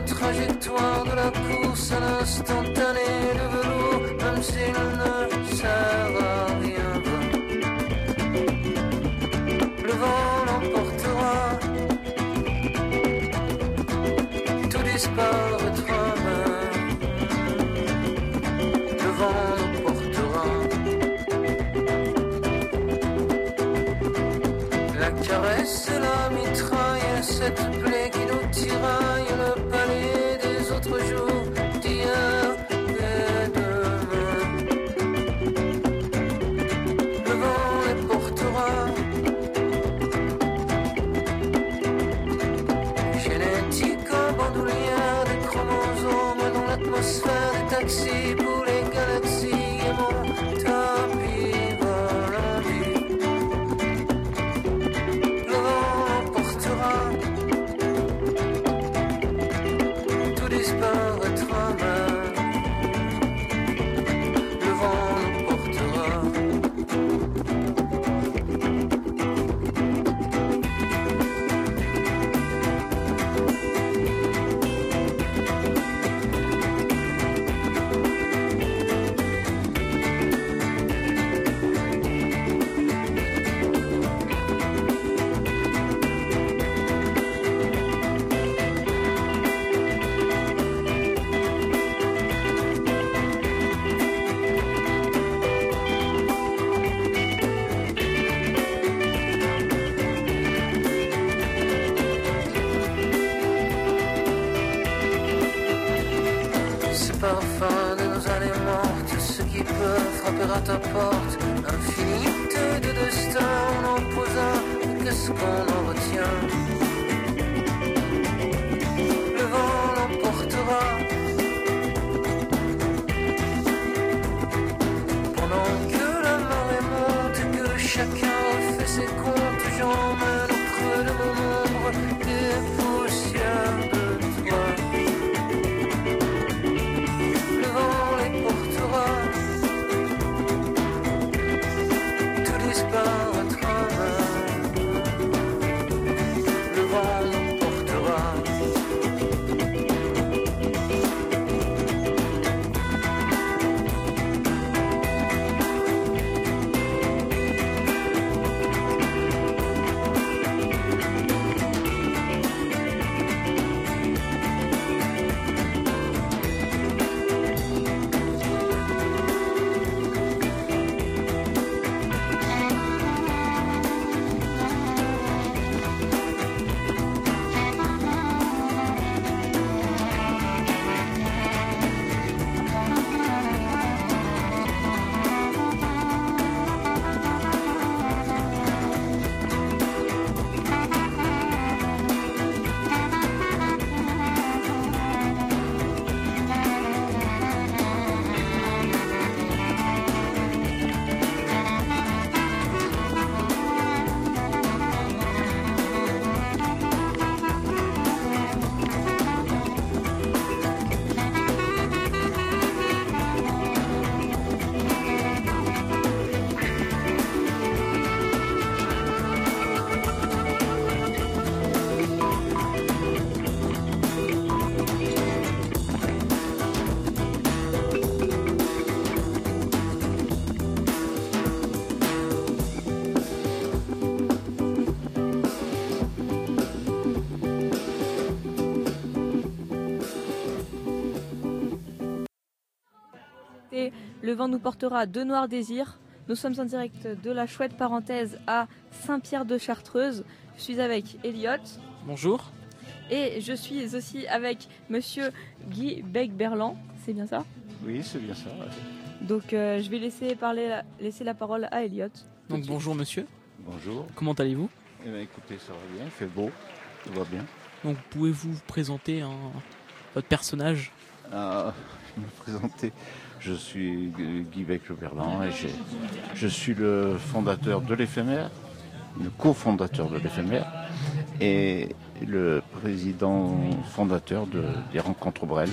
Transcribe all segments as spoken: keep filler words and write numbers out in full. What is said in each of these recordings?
trajectoire de la course à l'instantané de velours, même s'il ne sert à rien. Le vent l'emportera, tout disparaîtra même. Le vent l'emportera. La caresse et la mitraille, cette plaie qui nous tiraille, le palais des autres jours, d'hier et demain. Le vent les portera. Génétique en bandoulière, des chromosomes dans l'atmosphère, des taxis pour les galaxies et mon tapis volant libre. Le vent emportera, tout disparaîtra même. Le vent emportera. C'est parfum de nos années mortes, ceux qui peuvent frapper à ta porte. Infinité de destin, on en pose un, qu'est-ce qu'on en retient? Le vent l'emportera. Pendant que la marée monte, que chacun refait ses comptes, j'emmène au creux de mon ombre des poussières de toi. Le vent les portera, tout disparaîtra même. Le vent l'emportera. Le vent nous portera de Noir Désir. Nous sommes en direct de la chouette parenthèse à Saint-Pierre-de-Chartreuse. Je suis avec Elliot. Bonjour. Et je suis aussi avec monsieur Guy Beck-Berland. C'est bien ça? Oui, c'est bien ça. Ouais. Donc euh, je vais laisser, parler, la, laisser la parole à Elliot. Donc bonjour monsieur. Bonjour. Comment allez-vous? Eh bien écoutez, ça va bien, il fait beau, tout va bien. Donc pouvez-vous vous présenter un, votre personnage? euh, Je vais me présenter. Je suis Guy Beck-Berland et j'ai, je suis le fondateur de l'éphémère, le cofondateur de l'éphémère et le président fondateur de, des rencontres Brel.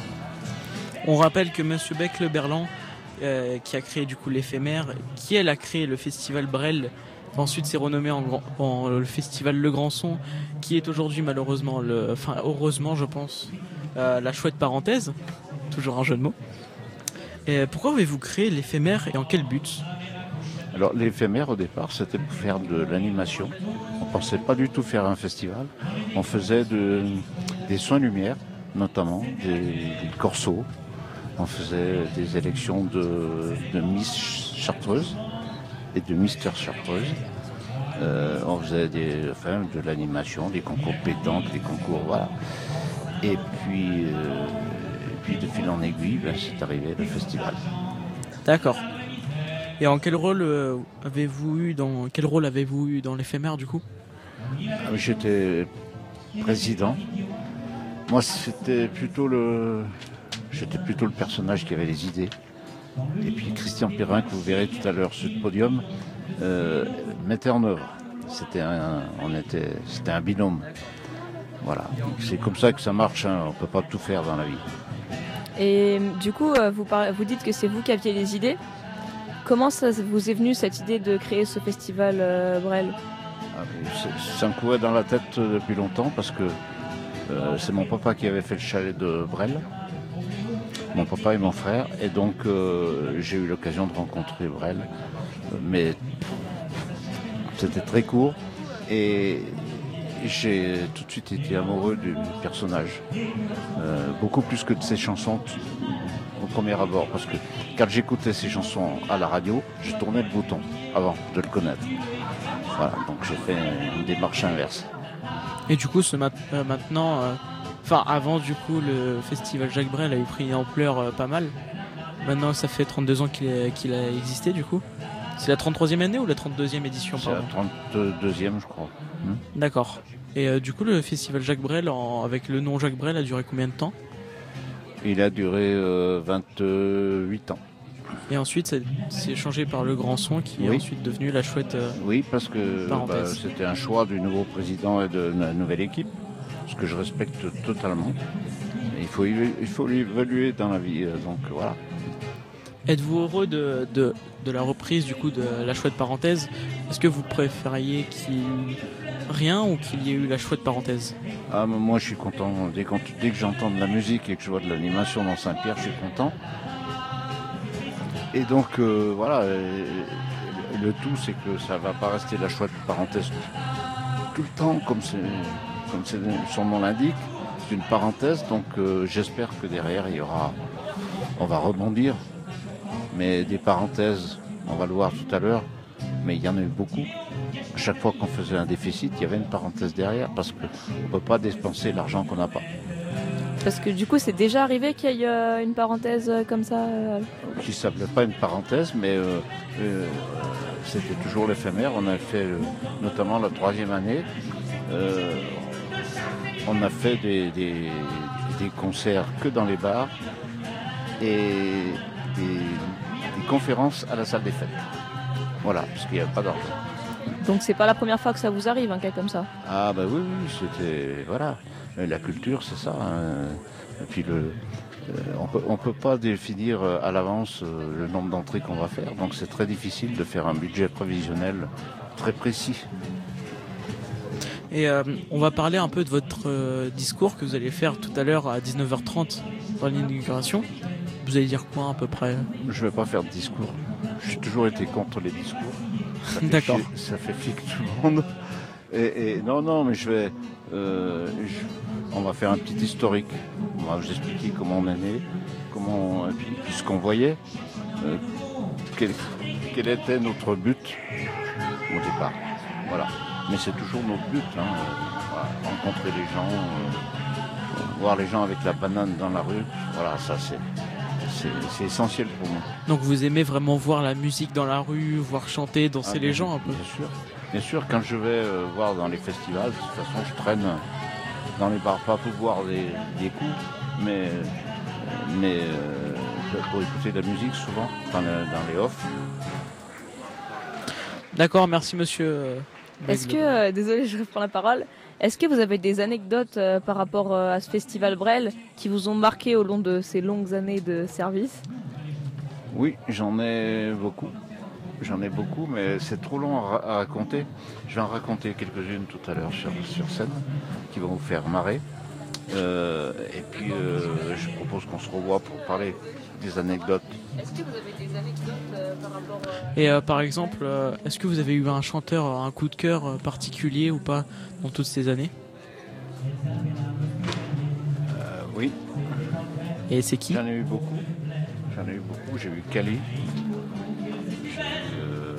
On rappelle que monsieur Beck-Berland, euh, qui a créé du coup l'éphémère, qui elle a créé le festival Brel, ensuite s'est renommé en, grand, en le festival Le Grand Son, qui est aujourd'hui malheureusement, le, enfin heureusement je pense, euh, la chouette parenthèse, toujours un jeu de mots. Et pourquoi avez-vous créé l'éphémère et en quel but ? Alors l'éphémère au départ c'était pour faire de l'animation. On pensait pas du tout faire un festival. On faisait de, des soins lumière, notamment des, des corsos. On faisait des élections de, de Miss Chartreuse et de Mister Chartreuse. Euh, on faisait des, enfin, de l'animation, des concours pétanques, des concours voilà. Et puis, euh, et puis de fil en aiguille, ben, c'est arrivé le festival. D'accord. Et en quel rôle euh, avez-vous eu dans quel rôle avez-vous eu dans l'éphémère du coup ? J'étais président. Moi, c'était plutôt le, j'étais plutôt le personnage qui avait les idées. Et puis Christian Perrin, que vous verrez tout à l'heure sur le podium, euh, mettait en œuvre. C'était un, on était, c'était un binôme. Voilà. Donc, c'est comme ça que ça marche. Hein. On peut pas tout faire dans la vie. Et du coup, vous, parlez, vous dites que c'est vous qui aviez les idées. Comment ça vous est venu cette idée de créer ce festival euh, Brel ? Ah, ça me courait dans la tête depuis longtemps parce que euh, c'est mon papa qui avait fait le chalet de Brel, mon papa et mon frère, et donc euh, j'ai eu l'occasion de rencontrer Brel, mais c'était très court et j'ai tout de suite été amoureux du personnage, euh, beaucoup plus que de ses chansons au premier abord, parce que quand j'écoutais ces chansons à la radio, je tournais le bouton avant de le connaître. Voilà, donc j'ai fait une démarche inverse. Et du coup, ce mat- euh, maintenant, enfin euh, avant du coup, le festival Jacques Brel a eu pris une ampleur euh, pas mal. Maintenant, ça fait trente-deux ans qu'il, est, qu'il a existé du coup. C'est la trente-troisième année ou la trente-deuxième édition ? C'est pardon. La trente-deuxième, je crois. Hmm. D'accord. Et euh, du coup, le festival Jacques Brel, en, avec le nom Jacques Brel, a duré combien de temps ? Il a duré euh, vingt-huit ans. Et ensuite, ça s'est changé par le Grand Son, qui oui. est ensuite devenu la chouette euh, Oui, parce que bah, c'était un choix du nouveau président et de la nouvelle équipe, ce que je respecte totalement. Il faut, il faut évoluer dans la vie, donc voilà. Êtes-vous heureux de, de, de la reprise du coup de la chouette parenthèse ? Est-ce que vous préfériez qu'il y ait rien ou qu'il y ait eu la chouette parenthèse ? Ah, moi je suis content. Dès, quand, dès que j'entends de la musique et que je vois de l'animation dans Saint-Pierre, je suis content. Et donc euh, voilà, et, et le tout c'est que ça va pas rester la chouette parenthèse tout le temps, comme, c'est, comme c'est, son nom l'indique. C'est une parenthèse, donc euh, j'espère que derrière il y aura, on va rebondir. Mais des parenthèses, on va le voir tout à l'heure, mais il y en a eu beaucoup. À chaque fois qu'on faisait un déficit, il y avait une parenthèse derrière, parce qu'on ne peut pas dépenser l'argent qu'on n'a pas. Parce que du coup, c'est déjà arrivé qu'il y ait euh, une parenthèse euh, comme ça euh... Qui ne s'appelait pas une parenthèse, mais euh, euh, c'était toujours l'éphémère. On a fait, euh, notamment la troisième année, euh, on a fait des, des, des concerts que dans les bars et des, des conférences à la salle des fêtes. Voilà, parce qu'il n'y avait pas d'argent. Donc c'est pas la première fois que ça vous arrive, un cas comme ça ? Ah bah oui, oui, c'était... Voilà. La culture, c'est ça. Hein. Et puis le, euh, on peut, on peut pas définir à l'avance euh, le nombre d'entrées qu'on va faire. Donc c'est très difficile de faire un budget prévisionnel très précis. Et euh, on va parler un peu de votre euh, discours que vous allez faire tout à l'heure à dix-neuf heures trente dans l'inauguration. Vous allez dire quoi à peu près ? Je vais pas faire de discours. J'ai toujours été contre les discours. Ça fait D'accord. Chier, ça fait flic tout le monde. Et, et non, non, mais je vais... Euh, je, on va faire un petit historique. On va vous expliquer comment on est né, comment, et puis, puis ce qu'on voyait, euh, quel, quel était notre but au départ. Voilà. Mais c'est toujours notre but, hein, euh, voilà, rencontrer les gens, euh, voir les gens avec la banane dans la rue. Voilà, ça c'est, c'est, c'est essentiel pour moi. Donc vous aimez vraiment voir la musique dans la rue, voir chanter, danser ah, les gens un peu ? Bien sûr. Bien sûr, quand je vais euh, voir dans les festivals, de toute façon, je traîne dans les bars, pas pour boire des, des coups, mais, mais euh, pour écouter de la musique souvent, dans, le, dans les off. D'accord, merci monsieur. Est-ce que, euh, désolé, je reprends la parole, est-ce que vous avez des anecdotes euh, par rapport euh, à ce festival Brel qui vous ont marqué au long de ces longues années de service ? Oui, j'en ai beaucoup. J'en ai beaucoup, mais c'est trop long à, à raconter. Je vais en raconter quelques-unes tout à l'heure sur, sur scène, qui vont vous faire marrer. Euh, et puis euh, je propose qu'on se revoie pour parler des anecdotes. Est-ce que vous avez des anecdotes euh, par rapport à... Et euh, par exemple, euh, est-ce que vous avez eu un chanteur, un coup de cœur euh, particulier ou pas dans toutes ces années? Euh, oui. Et c'est qui? J'en ai eu beaucoup. J'en ai eu beaucoup. J'ai eu Cali. Euh...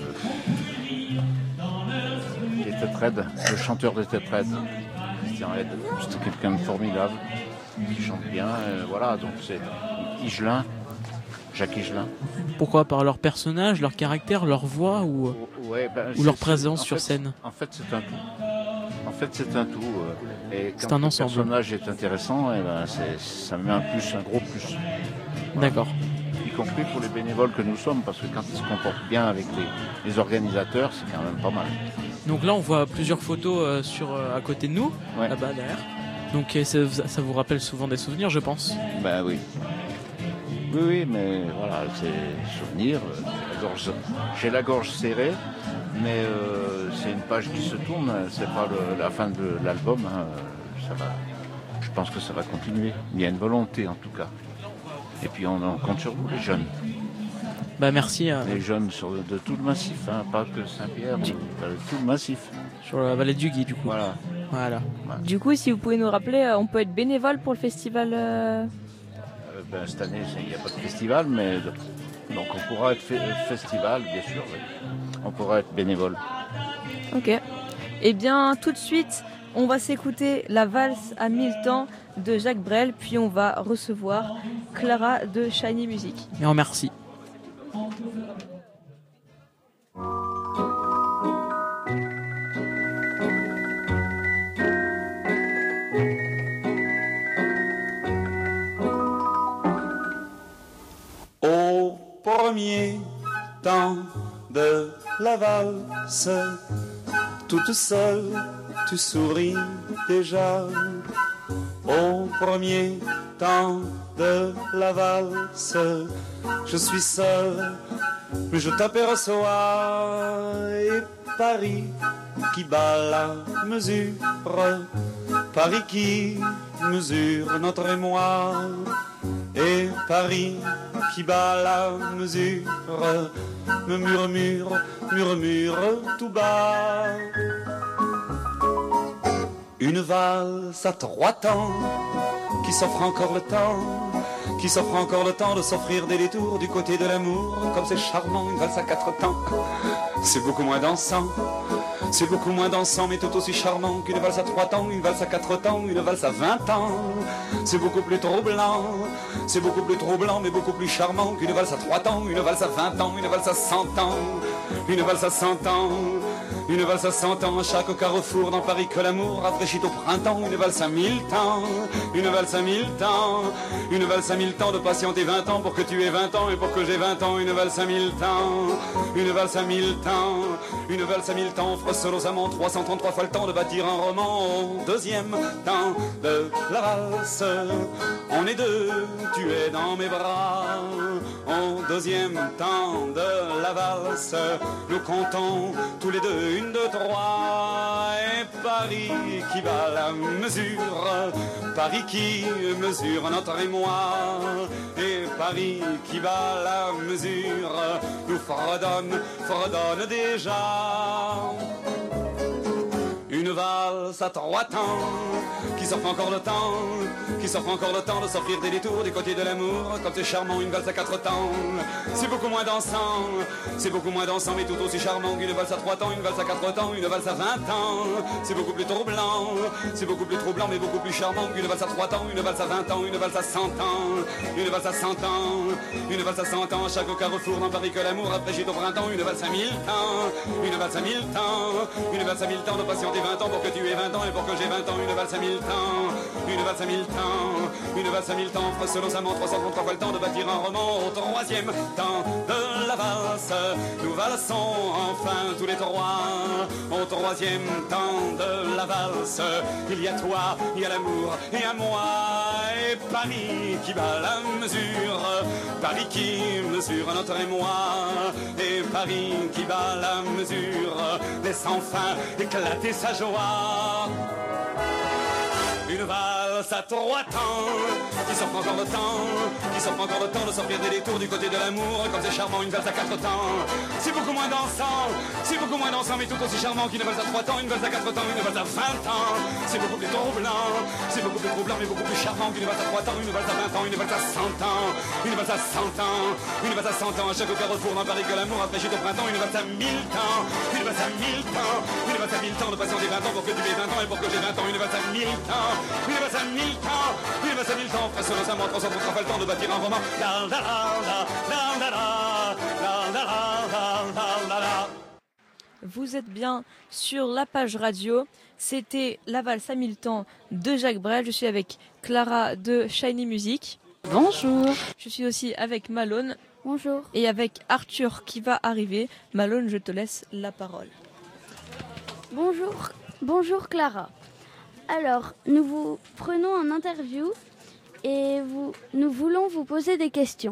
Les Têtes Raides, le chanteur des Têtes Raides. Christian Red. C'était quelqu'un de formidable, qui chante bien. Euh, voilà, donc c'est Higelin, Jacques Higelin. Pourquoi? Par leur personnage, leur caractère, leur voix ou, ouais, ben, ou leur présence sur fait, scène? En fait, c'est un tout. En fait, c'est un tout. Et quand c'est un le ensemble. personnage est intéressant, et ben, c'est, ça met un plus, un gros plus. Voilà. D'accord. Y compris pour les bénévoles que nous sommes, parce que quand ils se comportent bien avec les, les organisateurs, c'est quand même pas mal. Donc là, on voit plusieurs photos euh, sur, euh, à côté de nous, ouais. là-bas derrière. Donc ça, ça vous rappelle souvent des souvenirs, je pense. Ben oui. Oui, oui, mais voilà, c'est souvenir. La gorge, j'ai la gorge serrée, mais euh, c'est une page qui se tourne. C'est pas le, la fin de l'album. Hein, ça va. Je pense que ça va continuer. Il y a une volonté en tout cas. Et puis on, on compte sur vous, les jeunes. Bah merci. Euh... Les jeunes sur, de tout le massif, hein, pas que Saint-Pierre, mais de tout le massif. Sur la vallée du Guy, du coup. Voilà. Voilà. Du coup, si vous pouvez nous rappeler, euh, on peut être bénévole pour le festival euh... Euh, ben, cette année, il n'y a pas de festival, mais donc on pourra être fait, festival, bien sûr. Oui. On pourra être bénévole. Ok. Eh bien, tout de suite, on va s'écouter la valse à mille temps de Jacques Brel, puis on va recevoir Clara de Shiny Music. Et en merci. Au premier temps de la valse, toute seule, tu souris déjà. Au premier temps de la valse, je suis seul, mais je t'aperçois. Et Paris qui bat la mesure, Paris qui mesure notre émoi. Et Paris qui bat la mesure me murmure, murmure tout bas. Une valse à trois temps qui s'offre encore le temps, qui s'offre encore le temps de s'offrir des détours du côté de l'amour. Comme c'est charmant, une valse à quatre temps, c'est beaucoup moins dansant. C'est beaucoup moins dansant mais tout aussi charmant qu'une valse à trois temps, une valse à quatre temps, une valse à vingt ans. C'est beaucoup plus troublant, c'est beaucoup plus troublant mais beaucoup plus charmant qu'une valse à trois temps, une valse à vingt ans, une valse à cent ans, une valse à cent ans. Une valse à cent ans, à chaque carrefour dans Paris que l'amour rafraîchit au printemps. Une valse à mille temps, une valse à mille temps, une valse à mille temps de patienter vingt ans pour que tu aies vingt ans et pour que j'ai vingt ans. Une valse à mille temps, une valse à mille temps, une valse à mille temps offre seul aux amants trois cent trente-trois fois le temps de bâtir un roman. Au deuxième temps de la valse, on est deux, tu es dans mes bras. Au deuxième temps de la valse, nous comptons tous les deux une, deux, trois. Et Paris qui bat la mesure, Paris qui mesure notre émoi. Et Paris qui bat la mesure nous fredonne, fredonne déjà. Une valse à trois temps qui s'offre encore le temps, qui s'offre encore le temps de s'offrir des détours du côté de l'amour. Comme c'est charmant, une valse à quatre temps, c'est beaucoup moins dansant, c'est beaucoup moins dansant mais tout aussi charmant qu'une valse à trois temps, une valse à quatre temps, une valse à vingt ans. C'est beaucoup plus troublant, c'est beaucoup plus troublant mais beaucoup plus charmant qu'une valse à trois temps, une valse à vingt ans, une valse à cent ans, une valse à cent ans, une valse à cent ans. À chaque carrefour dans Paris que l'amour rafraîchit au printemps. Une valse à mille temps, une valse à mille temps, une valse à mille temps de patienter vingt ans pour que tu aies vingt ans et pour que j'ai vingt ans. Une valse à mille temps, une valse à mille temps, une valse à mille temps offre selon sa montre trois cent trente-trois fois le temps de bâtir un roman. Au troisième temps de la valse, nous valsons enfin tous les trois. Au troisième temps de la valse, il y a toi, il y a l'amour et à moi. Et Paris qui bat la mesure, Paris qui mesure notre émoi. Et Paris qui bat la mesure laisse enfin éclater sa joie. Une valse valse à trois temps, qui s'offre encore le temps, qui s'offre encore le temps de sortir des détours du côté de l'amour, comme c'est charmant une valse à quatre temps. C'est beaucoup moins dansant, c'est beaucoup moins dansant, mais tout aussi charmant qu'une valse à trois temps, une valse à quatre temps, une valse à vingt ans. C'est beaucoup plus troublant, c'est beaucoup plus troublant, mais beaucoup plus charmant qu'une valse à trois temps, une valse à vingt ans, une valse à cent ans, une valse à cent ans, une valse à cent ans. À chaque carrefour dans Paris que l'amour a fraîchi au printemps, une valse à mille temps, une valse à mille temps, une valse à mille temps de patienter vingt ans pour que tu aies vingt ans et pour que j'ai vingt ans, une valse à mille temps, une valse à mille temps, une valse à mille temps. Précieusement, trois cents pour pas le temps de bâtir un roman. La la la la la la la la la la la. Vous êtes bien sur la page radio. C'était La valse à mille temps de Jacques Brel. Je suis avec Clara de Shiny Music. Bonjour. Je suis aussi avec Malone. Bonjour. Et avec Arthur qui va arriver. Malone, je te laisse la parole. Bonjour. Bonjour Clara. Alors, nous vous prenons en interview et vous, nous voulons vous poser des questions.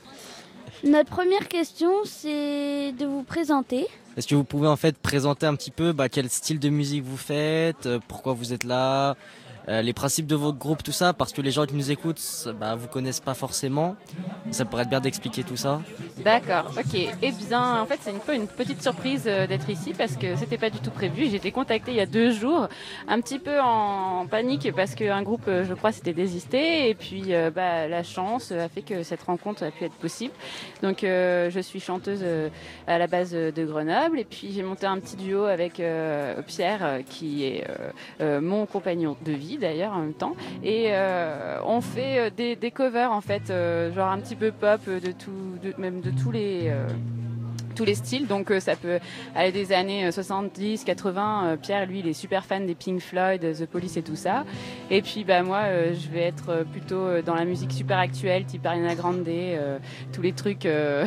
Notre première question, c'est de vous présenter. Est-ce que vous pouvez en fait présenter un petit peu bah, quel style de musique vous faites, euh, pourquoi vous êtes là, euh, les principes de votre groupe, tout ça, parce que les gens qui nous écoutent, bah, vous connaissent pas forcément. Ça pourrait être bien d'expliquer tout ça. D'accord, ok. Eh bien, en fait, c'est un peu une petite surprise euh, d'être ici parce que c'était pas du tout prévu. J'ai été contactée il y a deux jours, un petit peu en panique parce qu'un groupe, euh, je crois, s'était désisté. Et puis, euh, bah, la chance a fait que cette rencontre a pu être possible. Donc, euh, je suis chanteuse euh, à la base de Grenoble. Et puis, j'ai monté un petit duo avec euh, Pierre, euh, qui est euh, euh, mon compagnon de vie, d'ailleurs, en même temps. Et euh, on fait euh, des, des covers, en fait, euh, genre un petit peu pop, euh, de tout, de, même de tous les euh, tous les styles, donc euh, ça peut aller des années soixante-dix, quatre-vingts. euh, Pierre, lui, il est super fan des Pink Floyd, The Police et tout ça. Et puis bah moi, euh, je vais être euh, plutôt euh, dans la musique super actuelle, type Ariana Grande, euh, tous les trucs euh,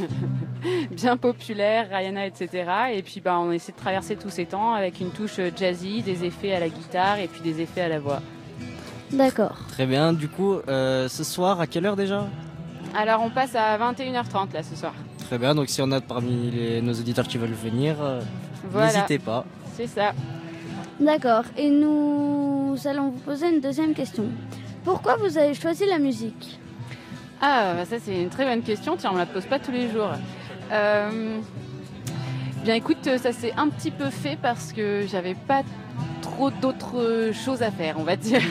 bien populaires, Rihanna, et cetera. Et puis bah on essaie de traverser tous ces temps avec une touche jazzy, des effets à la guitare et puis des effets à la voix. D'accord. Très bien, du coup, euh, ce soir, à quelle heure déjà ? Alors on passe à vingt et une heures trente là ce soir. Très bien, donc si on a parmi les, nos auditeurs qui veulent venir, euh, Voilà. n'hésitez pas. C'est ça. D'accord. Et nous allons vous poser une deuxième question. Pourquoi vous avez choisi la musique ? Ah, bah ça c'est une très bonne question. Tiens, on me la pose pas tous les jours. Euh... Bien écoute, ça s'est un petit peu fait parce que j'avais pas trop d'autres choses à faire, on va dire.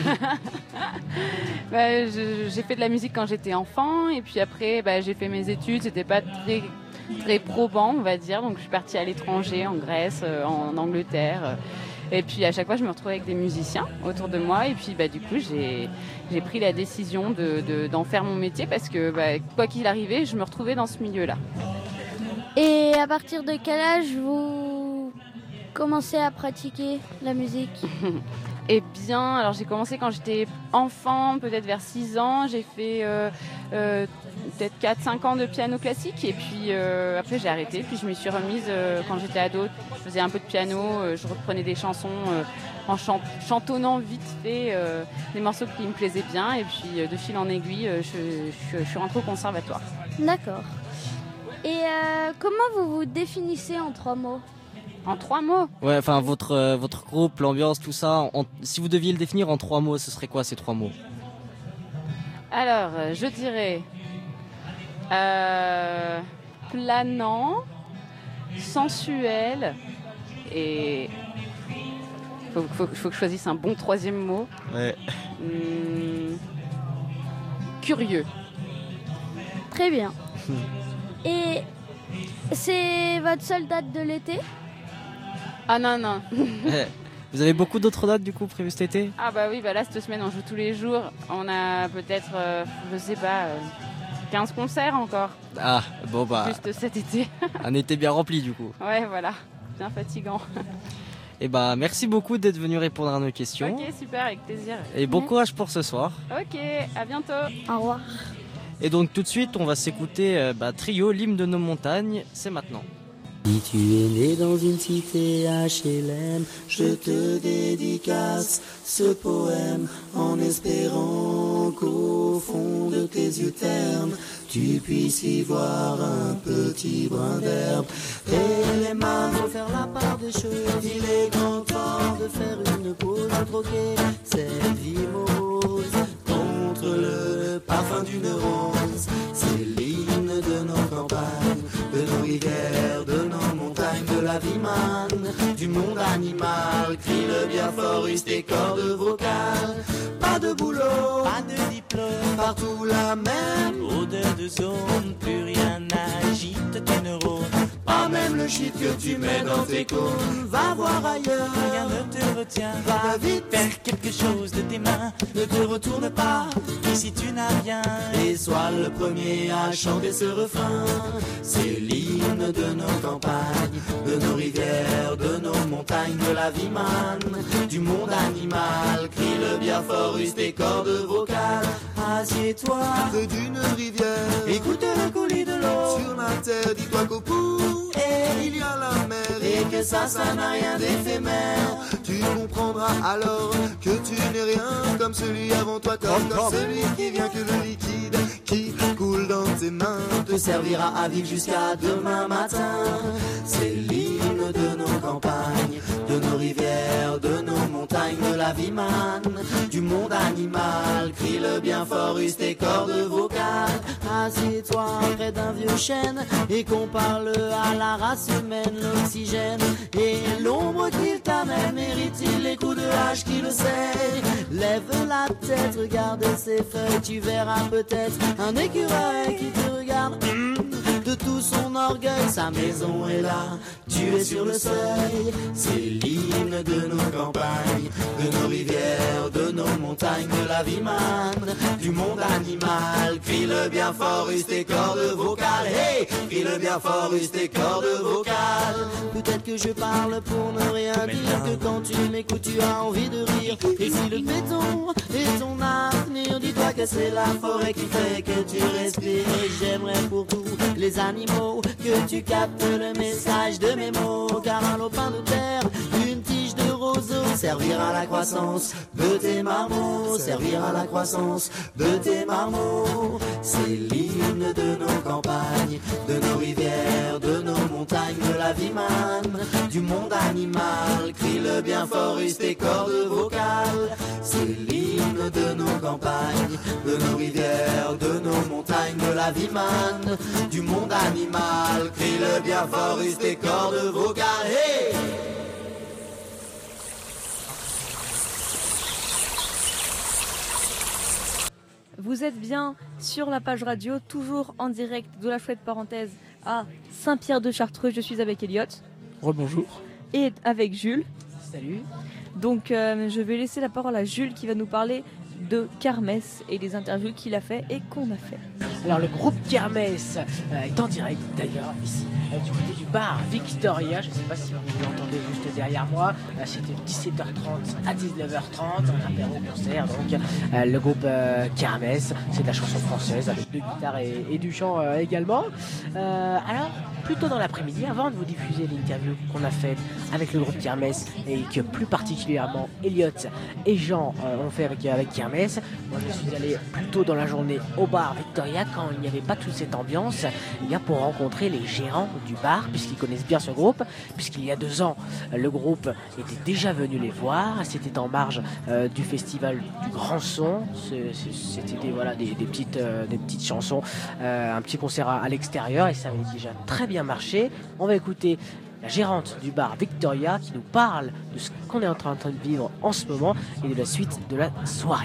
bah, je, j'ai fait de la musique quand j'étais enfant et puis après bah, j'ai fait mes études, c'était pas très, très probant, on va dire, donc je suis partie à l'étranger, en Grèce, en Angleterre. Et puis à chaque fois je me retrouvais avec des musiciens autour de moi et puis bah, du coup j'ai, j'ai pris la décision de, de, d'en faire mon métier parce que bah, quoi qu'il arrivait, je me retrouvais dans ce milieu-là. Et à partir de quel âge vous commencez à pratiquer la musique ? Eh bien, alors j'ai commencé quand j'étais enfant, peut-être vers six ans. J'ai fait euh, euh, peut-être quatre cinq ans de piano classique. Et puis euh, après j'ai arrêté. Puis je me suis remise euh, quand j'étais ado. Je faisais un peu de piano, euh, je reprenais des chansons euh, en chant- chantonnant vite fait euh, des morceaux qui me plaisaient bien. Et puis euh, de fil en aiguille, euh, je, je, je suis rentrée au conservatoire. D'accord. Et euh, comment vous vous définissez en trois mots ? En trois mots ? Ouais, enfin votre euh, votre groupe, l'ambiance, tout ça. En, si vous deviez le définir en trois mots, ce serait quoi ces trois mots ? Alors, euh, je dirais euh, planant, sensuel et faut, faut, faut que je choisisse un bon troisième mot. Ouais. Hum, curieux. Très bien. Et c'est votre seule date de l'été ? Ah non, non. Vous avez beaucoup d'autres dates du coup prévues cet été ? Ah bah oui, bah là cette semaine on joue tous les jours. On a peut-être, euh, je sais pas, euh, quinze concerts encore. Ah, bon bah, Juste cet été. un été bien rempli du coup. Ouais, voilà. Bien fatigant. Et bah, merci beaucoup d'être venu répondre à nos questions. Ok, super, avec plaisir. Et bon courage pour ce soir. Ok, à bientôt. Au revoir. Et donc tout de suite, on va s'écouter euh, bah, Trio, l'hymne de nos montagnes. C'est maintenant. Si tu es né dans une cité H L M, je te dédicace ce poème en espérant qu'au fond de tes yeux ternes, tu puisses y voir un petit brin d'herbe. Et les mains vont faire la part des choses, il est grand temps de faire une une cause à troquer cette vie morose contre le parfum d'une rose. C'est l'hymne de nos campagnes, de nos rivières, de nos montagnes, de la vie manne, du monde animal. Crie le bien fort, use tes cordes vocales. Pas de boulot, pas de diplôme, partout la même odeur de zone, plus rien n'agite tes neurones. Pas même le shit que tu mets dans tes cônes. Va voir ailleurs, rien ne te retient. Va vite, faire quelque chose de tes mains. Ne te retourne pas, ici tu n'as rien. Et sois le premier à chanter ce refrain. C'est l'hymne de nos campagnes, de nos rivières, de nos montagnes, de la vie manne, du monde animal. Crie le bien fort, use tes cordes vocales. Assieds-toi près d'une rivière, écoute le coulis de l'eau. Sur la terre, dis-toi qu'au bout, et il y a la mer. Et que ça, ça n'a rien d'éphémère. Tu comprendras alors que tu n'es rien comme celui avant toi, comme, comme celui qui vient, que le liquide qui coule dans tes mains te servira à vivre jusqu'à demain matin. C'est l'hymne de nos campagnes, de nos rivières, de nos montagnes, de la vie manne, du monde animal. Crie le bien fort, use tes cordes vocales. Assieds-toi près d'un vieux chêne et qu'on parle à la race humaine. L'oxygène et l'ombre qu'il t'amène, mérite-t-il les coups de hache qui le sait? Lève la tête, regarde ses feuilles, tu verras peut-être un écureuil qui te regarde de tout son orgueil. Sa maison est là, tu es sur le seuil. C'est l'hymne de nos campagnes, de nos rivières, de nos montagnes, de la vie manne, du monde animal. Crie le bien fort, use tes cordes vocales. Hey, crie le bien fort, use tes cordes vocales. Peut-être que je parle pour ne rien dire, que quand tu m'écoutes tu as envie de rire. Et si le béton est ton avenir, dis-toi que c'est la forêt qui fait que tu respires. Et j'aimerais pour tous les animaux que tu captes le message de mes mots. Car un lopin de terre, une tige de roseau, servir à la croissance de tes marmots, servir à la croissance de tes marmots. C'est l'hymne de nos campagnes, de nos rivières, de nos montagnes, de la vie manne, du monde animal. Crie le bien fort, use tes cordes vocales. C'est l'hymne de nos campagnes, de nos rivières, de nos montagnes, de la vie manne, du monde animal. Crie le bien fort, use tes cordes vocales. Hey! Vous êtes bien sur la page radio, toujours en direct de la chouette parenthèse à Saint-Pierre-de-Chartreux. Je suis avec Elliot. Rebonjour. Et avec Jules. Salut. Donc euh, je vais laisser la parole à Jules qui va nous parler de Kermesse et des interviews qu'il a fait et qu'on a fait. Alors le groupe Kermesse euh, est en direct d'ailleurs ici euh, du côté du bar Victoria. Je ne sais pas si vous l'entendez juste derrière moi. Euh, C'était de dix-sept heures trente à dix-neuf heures trente, un apéro concert. Donc euh, le groupe euh, Kermesse, c'est de la chanson française avec de guitare et, et du chant euh, également. Euh, alors plutôt dans l'après-midi, avant de vous diffuser l'interview qu'on a faite avec le groupe Kermesse et que plus particulièrement Elliot et Jean euh, ont fait avec, avec Kermesse, moi je suis allé plutôt dans la journée au bar Victoria quand il n'y avait pas toute cette ambiance, eh bien pour rencontrer les gérants du bar, puisqu'ils connaissent bien ce groupe, puisqu'il y a deux ans le groupe était déjà venu les voir. C'était en marge euh, du festival du Grand Son. C'était des, voilà, des, des, petites, euh, des petites chansons, euh, un petit concert à, à l'extérieur, et ça avait déjà très bien marché. On va écouter la gérante du bar Victoria qui nous parle de ce qu'on est en train de vivre en ce moment et de la suite de la soirée.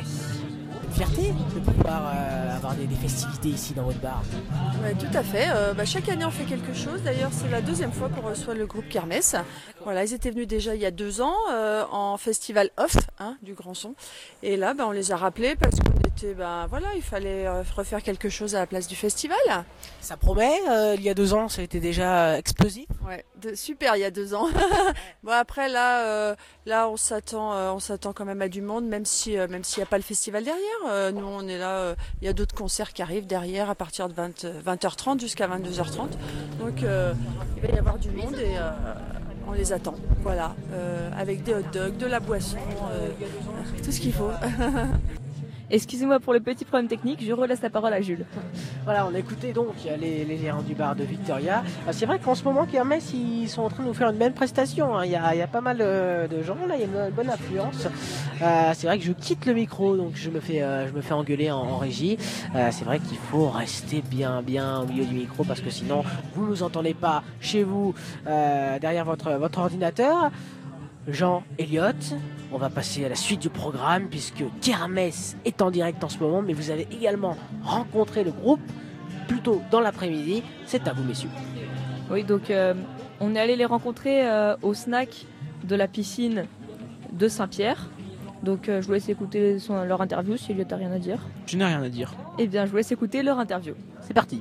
Fierté de pouvoir euh, avoir des, des festivités ici dans votre bar. Ouais, tout à fait. Euh, bah, chaque année on fait quelque chose. D'ailleurs c'est la deuxième fois qu'on reçoit le groupe Kermesse. Voilà, ils étaient venus déjà il y a deux ans euh, en festival off hein, du Grand Son. Et là bah, on les a rappelés parce qu'on était, bah, voilà, il fallait euh, refaire quelque chose à la place du festival. Ça promet, euh, il y a deux ans ça a été déjà explosif. Ouais, de, super il y a deux ans. Bon après là, euh, là on s'attend, euh, on s'attend quand même à du monde, même si, euh, même s'il n'y a pas le festival derrière. Euh, nous on est là, euh, il y a d'autres concerts qui arrivent derrière à partir de vingt heures trente jusqu'à vingt-deux heures trente. Donc euh, il va y avoir du monde et euh, on les attend. Voilà, euh, avec des hot dogs, de la boisson, euh, tout ce qu'il faut. Excusez-moi pour le petit problème technique, je relaisse la parole à Jules. Voilà, on a écouté donc les, les gérants du bar de Victoria. C'est vrai qu'en ce moment, Kermesse, ils sont en train de nous faire une belle prestation. Hein. Il, y a, il y a pas mal de gens, là, il y a une bonne affluence. Euh, c'est vrai que je quitte le micro, donc je me fais, euh, je me fais engueuler en, en régie. Euh, c'est vrai qu'il faut rester bien, bien au milieu du micro parce que sinon, vous ne nous entendez pas chez vous, euh, derrière votre, votre ordinateur. Jean, Elliot, on va passer à la suite du programme puisque Kermesse est en direct en ce moment, mais vous avez également rencontré le groupe plutôt dans l'après-midi. C'est à vous, messieurs. Oui, donc euh, on est allé les rencontrer euh, au snack de la piscine de Saint-Pierre. Donc euh, je vous laisse écouter son, leur interview si Elliot n'a rien à dire. Je n'ai rien à dire. Eh bien, je vous laisse écouter leur interview. C'est parti.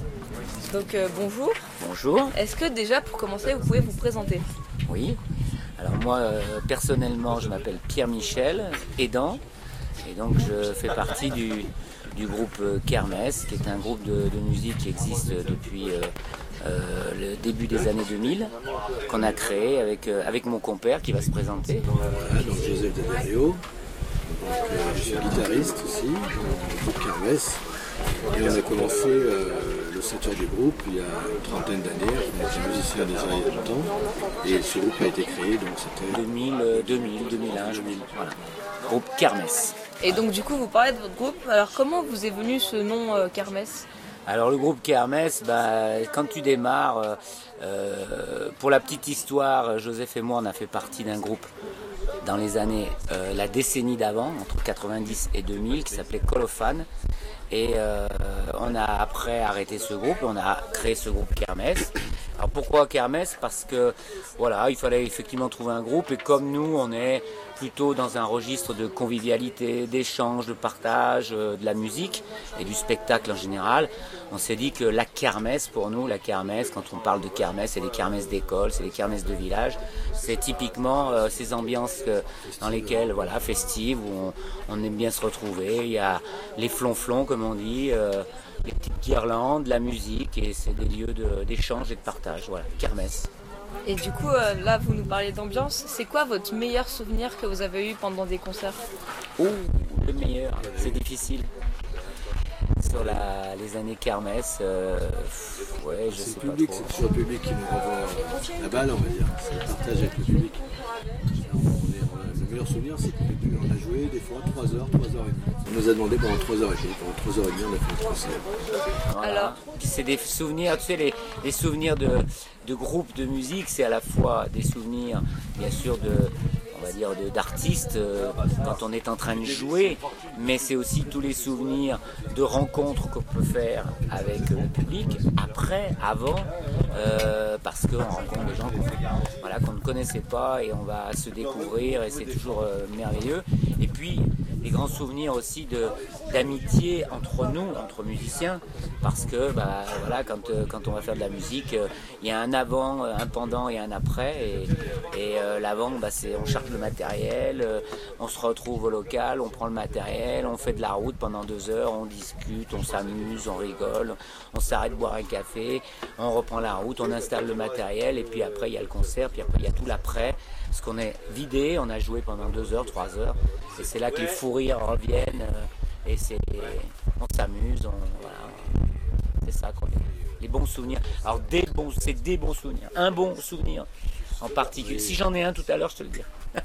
Donc euh, bonjour. Bonjour. Est-ce que déjà, pour commencer, vous pouvez vous présenter? Oui. Alors moi, euh, personnellement, je m'appelle Pierre-Michel, aidant, et donc je fais partie du, du groupe Kermesse, qui est un groupe de, de musique qui existe depuis euh, euh, le début des années deux mille, qu'on a créé avec, euh, avec mon compère qui va se présenter. Voilà, donc Joseph Delario, donc, euh, je suis guitariste aussi, au groupe Kermesse, et on a commencé euh, l'ossature du groupe il y a une trentaine d'années, on était musicien déjà il y a longtemps, et ce groupe a été créé, donc c'était... deux mille, deux mille, deux mille un, deux mille, voilà. Groupe Kermesse. Et donc du coup, vous parlez de votre groupe, alors comment vous est venu ce nom euh, Kermesse? Alors le groupe Kermesse, bah, quand tu démarres, euh, euh, pour la petite histoire, Joseph et moi on a fait partie d'un groupe dans les années, euh, la décennie d'avant, entre quatre-vingt-dix et deux mille, qui s'appelait Colophane. Et euh, on a après arrêté ce groupe, on a créé ce groupe Kermesse. Alors pourquoi Kermesse? Parce que voilà, il fallait effectivement trouver un groupe, et comme nous on est plutôt dans un registre de convivialité, d'échange, de partage, euh, de la musique et du spectacle en général, on s'est dit que la kermesse, pour nous, la kermesse, quand on parle de kermesse, c'est les kermesses d'école, c'est les kermesses de village, c'est typiquement euh, ces ambiances que, dans lesquelles, voilà, festives, où on, on aime bien se retrouver. Il y a les flonflons, comme on dit, euh, les petites guirlandes, la musique, et c'est des lieux de, d'échange et de partage. Voilà, kermesse. Et du coup, euh, là, vous nous parlez d'ambiance. C'est quoi votre meilleur souvenir que vous avez eu pendant des concerts? Oh, le meilleur, c'est difficile. Sur la, les années kermesse, euh, ouais, je sais le pas public, trop. c'est toujours le public qui nous renvoie la balle, on va dire. C'est le partage avec le public. On est, on a, le meilleur souvenir, c'est qu'on a joué des fois trois heures, trois heures et demie. On nous a demandé pendant trois heures et demie. Pendant trois heures et demie, on a fait un concert. Voilà. Alors, c'est des souvenirs, tu sais, les, les souvenirs de, de groupes de musique, c'est à la fois des souvenirs, bien sûr, de, on va dire, de, d'artistes euh, quand on est en train de jouer, mais c'est aussi tous les souvenirs de rencontres qu'on peut faire avec le public, après, avant, euh, parce qu'on rencontre des gens qu'on, voilà, qu'on ne connaissait pas et on va se découvrir, et c'est toujours euh, merveilleux. Et puis, des grands souvenirs aussi de, d'amitié entre nous, entre musiciens, parce que bah, voilà, quand, euh, quand on va faire de la musique, il euh, y a un avant, un pendant et un après, et, et euh, l'avant, bah, c'est on charge le matériel, euh, on se retrouve au local, on prend le matériel, on fait de la route pendant deux heures, on discute, on s'amuse, on rigole, on s'arrête boire un café, on reprend la route, on installe le matériel, et puis après il y a le concert, puis après il y a tout l'après, parce qu'on est vidé, on a joué pendant deux heures, trois heures, et c'est là que les fous rires reviennent, euh, et c'est, on s'amuse, on, voilà, c'est ça quoi, les bons souvenirs. Alors des bons, c'est des bons souvenirs, un bon souvenir en particulier. Si j'en ai un tout à l'heure, je te le dirai.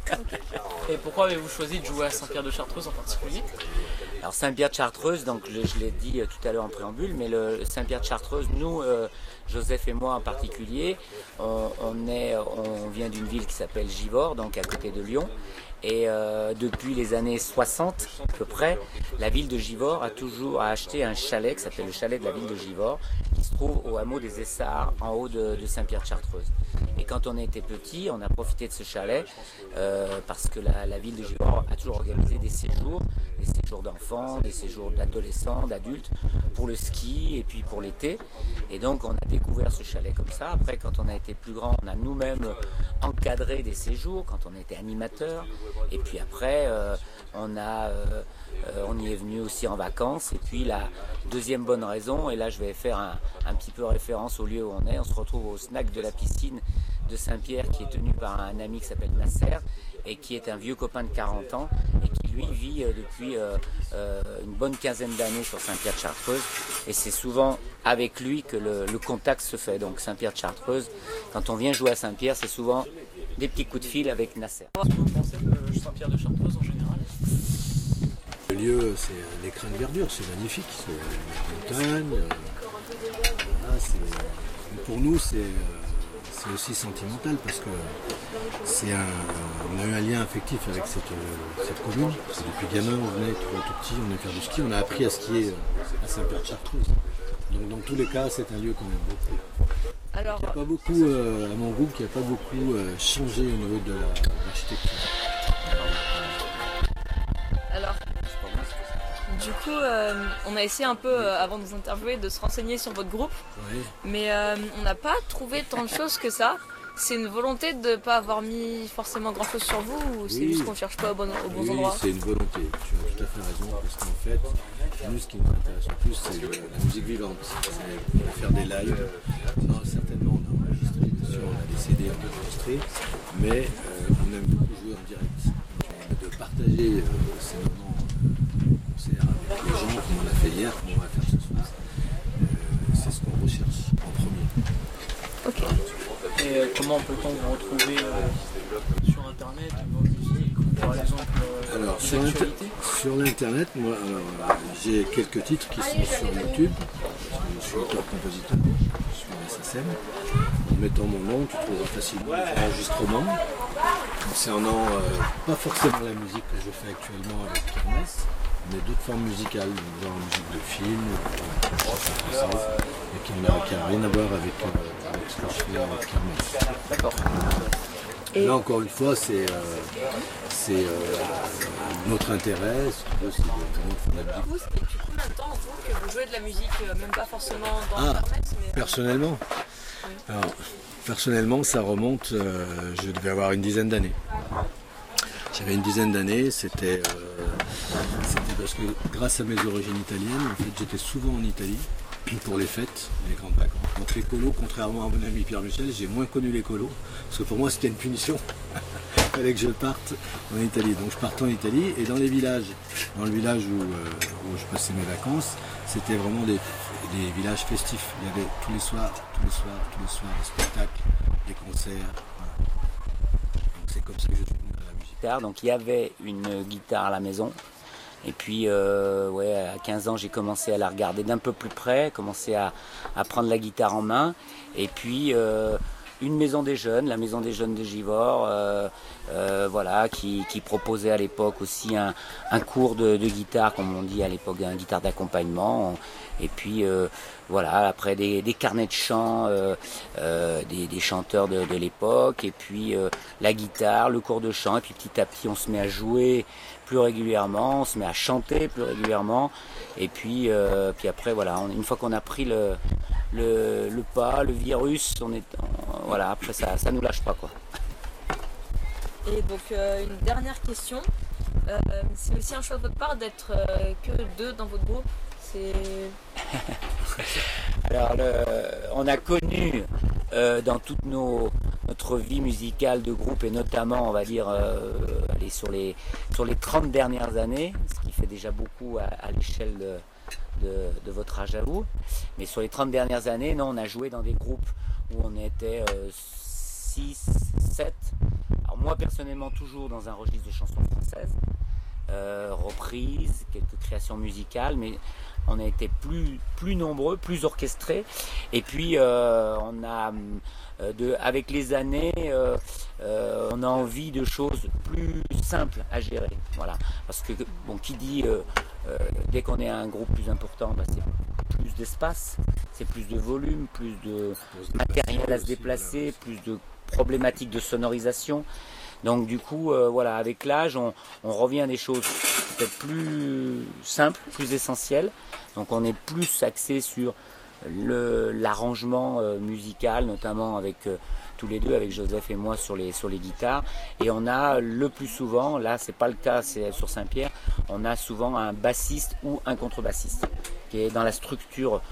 Et pourquoi avez-vous choisi de jouer à Saint-Pierre-de-Chartreuse en particulier? Alors Saint-Pierre-de-Chartreuse, donc je, je l'ai dit tout à l'heure en préambule, mais le Saint-Pierre-de-Chartreuse, nous, euh, Joseph et moi en particulier, on, on, est, on vient d'une ville qui s'appelle Givors, donc à côté de Lyon. Et euh, depuis les années soixante à peu près, la ville de Givors a toujours a acheté un chalet qui s'appelle le chalet de la ville de Givors, qui se trouve au hameau des Essarts, en haut de, de Saint-Pierre-de-Chartreuse. Et quand on était petit, on a profité de ce chalet euh, parce que la, la ville de Givors a toujours organisé des séjours, des séjours d'enfants, des séjours d'adolescents, d'adultes, pour le ski et puis pour l'été. Et donc on a découvert ce chalet comme ça. Après, quand on a été plus grand, on a nous-mêmes encadré des séjours quand on était animateur. Et puis après, euh, on, a, euh, euh, on y est venu aussi en vacances. Et puis la deuxième bonne raison, et là je vais faire un, un petit peu référence au lieu où on est, on se retrouve au snack de la piscine de Saint-Pierre qui est tenu par un ami qui s'appelle Nasser et qui est un vieux copain de quarante ans et qui lui vit euh, depuis euh, euh, une bonne quinzaine d'années sur Saint-Pierre-de-Chartreuse et c'est souvent avec lui que le, le contact se fait. Donc Saint-Pierre-de-Chartreuse, quand on vient jouer à Saint-Pierre, c'est souvent des petits coups de fil avec Nasser. Vous pensez de Saint-Pierre-de-Chartreuse en général? Le lieu, c'est un écrin de verdure, c'est magnifique, c'est une montagne. Euh, voilà, c'est, pour nous, c'est, c'est aussi sentimental parce que c'est un, on a eu un lien affectif avec cette, cette commune. Parce que depuis gamin, on venait tout, tout petit, on venait faire du ski, on a appris à skier à Saint-Pierre-de-Chartreuse. Donc dans tous les cas, c'est un lieu qu'on aime beaucoup. Alors, il n'y a pas beaucoup, euh, à mon groupe, qui n'a pas beaucoup euh, changé au niveau de la, l'architecture. Alors, du coup, euh, on a essayé un peu, euh, avant de vous interviewer, de se renseigner sur votre groupe, oui. mais euh, on n'a pas trouvé tant de choses que ça. C'est une volonté de ne pas avoir mis forcément grand chose sur vous ou c'est oui. juste qu'on ne cherche pas au bon, au bon oui, endroit? Oui, c'est une volonté, tu as tout à fait raison, parce qu'en fait, nous ce qui nous intéresse le plus, c'est la musique vivante. C'est faire des lives. Non, certainement, on a enregistré, bien sûr, on a des C D enregistrés, mais euh, on aime beaucoup jouer en direct. Donc, de partager euh, ces moments euh, concerts avec les gens, comme on l'a fait hier, comme on va faire ce soir, euh, c'est ce qu'on recherche en premier. Ok. Et euh, comment peut-on vous retrouver euh, sur internet, vos musiques, ou par exemple euh, alors, des sur, inter sur l'internet, moi alors, j'ai quelques titres qui sont sur YouTube. Je suis auteur-compositeur, je suis en S S M. En mettant mon nom, tu trouveras facilement des enregistrements concernant euh, pas forcément la musique que je fais actuellement avec Kermesse, mais d'autres formes musicales, genre musique de film, euh, française, et qui n'a rien à voir avec, euh, avec ce que je fais avec Kermesse. D'accord. Et là encore une fois, c'est euh, c'est euh, notre intérêt, si tu veux, c'est de faire de la musique. Vous, c'est depuis combien de temps vous, que vous jouez de la musique, euh, même pas forcément dans Ah, internet, mais... personnellement Oui. Alors, personnellement, ça remonte, euh, je devais avoir une dizaine d'années. J'avais une dizaine d'années, c'était euh, c'était parce que grâce à mes origines italiennes, en fait, j'étais souvent en Italie pour les fêtes, les grandes vacances. Donc les colos, contrairement à mon ami Pierre Michel, j'ai moins connu les colos, parce que pour moi c'était une punition. Il fallait que je parte en Italie. Donc je partais en Italie et dans les villages, dans le village où, euh, où je passais mes vacances, c'était vraiment des, des villages festifs. Il y avait tous les soirs, tous les soirs, tous les soirs des spectacles, des concerts. Voilà. Donc c'est comme ça que je suis venu à la musique. Donc il y avait une guitare à la maison. Et puis, euh, ouais, à quinze ans, j'ai commencé à la regarder d'un peu plus près, commencé à, à prendre la guitare en main. Et puis, euh, une maison des jeunes, la maison des jeunes de Givors, euh, euh, voilà, qui, qui proposait à l'époque aussi un, un cours de, de guitare, comme on dit à l'époque, un guitare d'accompagnement. Et puis, euh, voilà, après des, des carnets de chant, euh, euh, des, des chanteurs de, de l'époque. Et puis, euh, la guitare, le cours de chant. Et puis, petit à petit, on se met à jouer plus régulièrement, on se met à chanter plus régulièrement, et puis, euh, puis après voilà, on, une fois qu'on a pris le, le, le pas, le virus, on est, on, voilà, après ça, ça nous lâche pas quoi. Et donc euh, une dernière question, euh, c'est aussi un choix de votre part d'être euh, que deux dans votre groupe, c'est... Alors le, on a connu euh, dans toute nos, notre vie musicale de groupe et notamment on va dire euh, allez, sur, les, sur les trente dernières années, ce qui fait déjà beaucoup à, à l'échelle de, de, de votre âge à vous, mais sur les trente dernières années, non, on a joué dans des groupes où on était euh, six, sept, alors moi personnellement toujours dans un registre de chansons françaises, euh, reprises, quelques créations musicales, mais on a été plus, plus nombreux, plus orchestrés. Et puis, euh, on a, euh, de, avec les années, euh, euh, on a envie de choses plus simples à gérer. Voilà. Parce que, bon, qui dit, euh, euh, dès qu'on est un groupe plus important, bah, c'est plus d'espace, c'est plus de volume, plus de matériel à se déplacer, plus de problématiques de sonorisation. Donc du coup, euh, voilà, avec l'âge, on, on revient à des choses peut-être plus simples, plus essentielles. Donc on est plus axé sur l'arrangement euh, musical, notamment avec euh, tous les deux, avec Joseph et moi sur les, sur les guitares. Et on a le plus souvent, là c'est pas le cas, c'est sur Saint-Pierre, on a souvent un bassiste ou un contrebassiste qui est dans la structure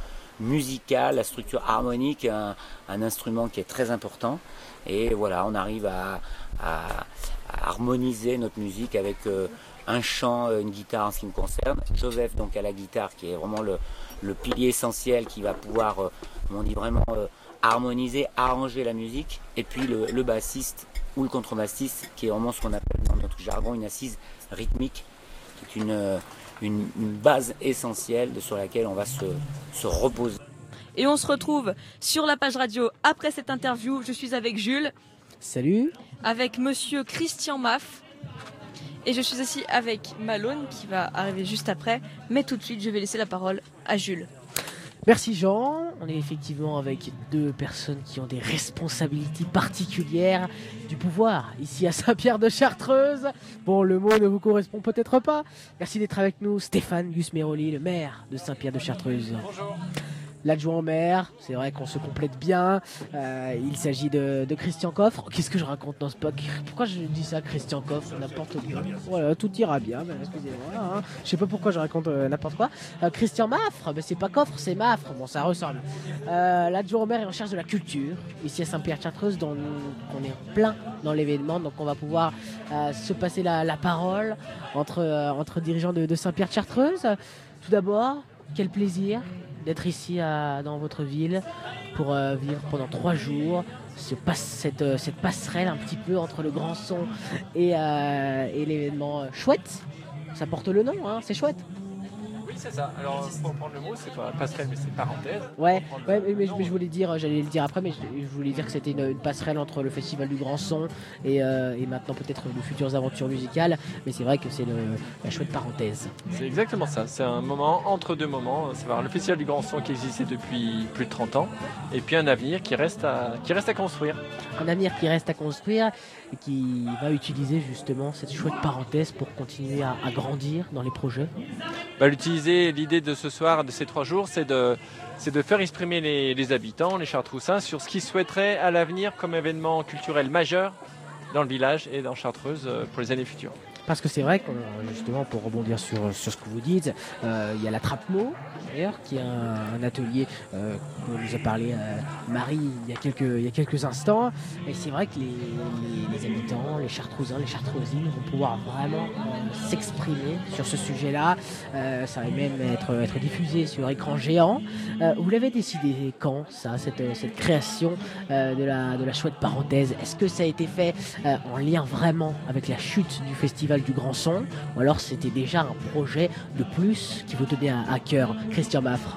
musicale, la structure harmonique, un, un instrument qui est très important. Et voilà, on arrive à, à, à harmoniser notre musique avec euh, un chant, une guitare en ce qui me concerne. Joseph donc à la guitare qui est vraiment le, le pilier essentiel qui va pouvoir, euh, on dit vraiment, euh, harmoniser, arranger la musique. Et puis le, le bassiste ou le contrebassiste qui est vraiment ce qu'on appelle dans notre jargon une assise rythmique, qui est une, une, une base essentielle sur laquelle on va se, se reposer. Et on se retrouve sur la page radio après cette interview. Je suis avec Jules. Salut. Avec monsieur Christian Maff. Et je suis aussi avec Malone qui va arriver juste après. Mais tout de suite, je vais laisser la parole à Jules. Merci Jean. On est effectivement avec deux personnes qui ont des responsabilités particulières du pouvoir ici à Saint-Pierre-de-Chartreuse. Bon, le mot ne vous correspond peut-être pas. Merci d'être avec nous, Stéphane Gus Meroli, le maire de Saint-Pierre-de-Chartreuse. Bonjour. L'adjoint au maire, c'est vrai qu'on se complète bien. Euh, il s'agit de, de Christian Coffre. Qu'est-ce que je raconte dans ce podcast? Pourquoi je dis ça, Christian Coffre? N'importe quoi. Voilà, tout ira bien. Ben, excusez-moi. Hein. Je sais pas pourquoi je raconte euh, n'importe quoi. Euh, Christian Maffre, ben, c'est pas Coffre, c'est Maffre. Bon, ça ressemble. Euh, L'adjoint au maire est en charge de la culture ici à Saint-Pierre-de-Chartreuse. On est plein dans l'événement, donc on va pouvoir euh, se passer la, la parole entre euh, entre dirigeants de, de Saint-Pierre-de-Chartreuse. Tout d'abord, quel plaisir d'être ici à, dans votre ville pour euh, vivre pendant trois jours ce passe, cette, euh, cette passerelle un petit peu entre le grand son et, euh, et l'événement chouette. Ça porte le nom, hein, c'est chouette. Oui, c'est ça. Alors, pour prendre le mot, c'est pas passerelle, mais c'est parenthèse. Ouais, ouais mais, mais, mais je voulais dire, j'allais le dire après, mais je, je voulais dire que c'était une, une passerelle entre le Festival du Grand Son et, euh, et maintenant peut-être nos futures aventures musicales. Mais c'est vrai que c'est le, la chouette parenthèse. C'est exactement ça. C'est un moment entre deux moments. C'est le Festival du Grand Son qui existait depuis plus de trente ans, et puis un avenir qui reste à, qui reste à construire. Un avenir qui reste à construire et qui va utiliser justement cette chouette parenthèse pour continuer à, à grandir dans les projets. Bah, l'utiliser, l'idée de ce soir, de ces trois jours, c'est de, c'est de faire exprimer les, les habitants, les Chartroussins, sur ce qu'ils souhaiteraient à l'avenir comme événement culturel majeur dans le village et dans Chartreuse pour les années futures. Parce que c'est vrai que justement, pour rebondir sur, sur ce que vous dites, euh, il y a la Trappe-Mot, d'ailleurs, qui est un, un atelier euh, dont nous a parlé euh, Marie il y, a quelques, il y a quelques instants. Et c'est vrai que les, les, les habitants, les Chartrousins, les Chartrousines vont pouvoir vraiment euh, s'exprimer sur ce sujet-là. Euh, ça va même être, être diffusé sur écran géant. Euh, vous l'avez décidé quand, ça, cette, cette création euh, de, la, de la chouette parenthèse? Est-ce que ça a été fait euh, en lien vraiment avec la chute du festival du Grand Son, ou alors c'était déjà un projet de plus qui vous tenait à, à cœur? Christian Maffre.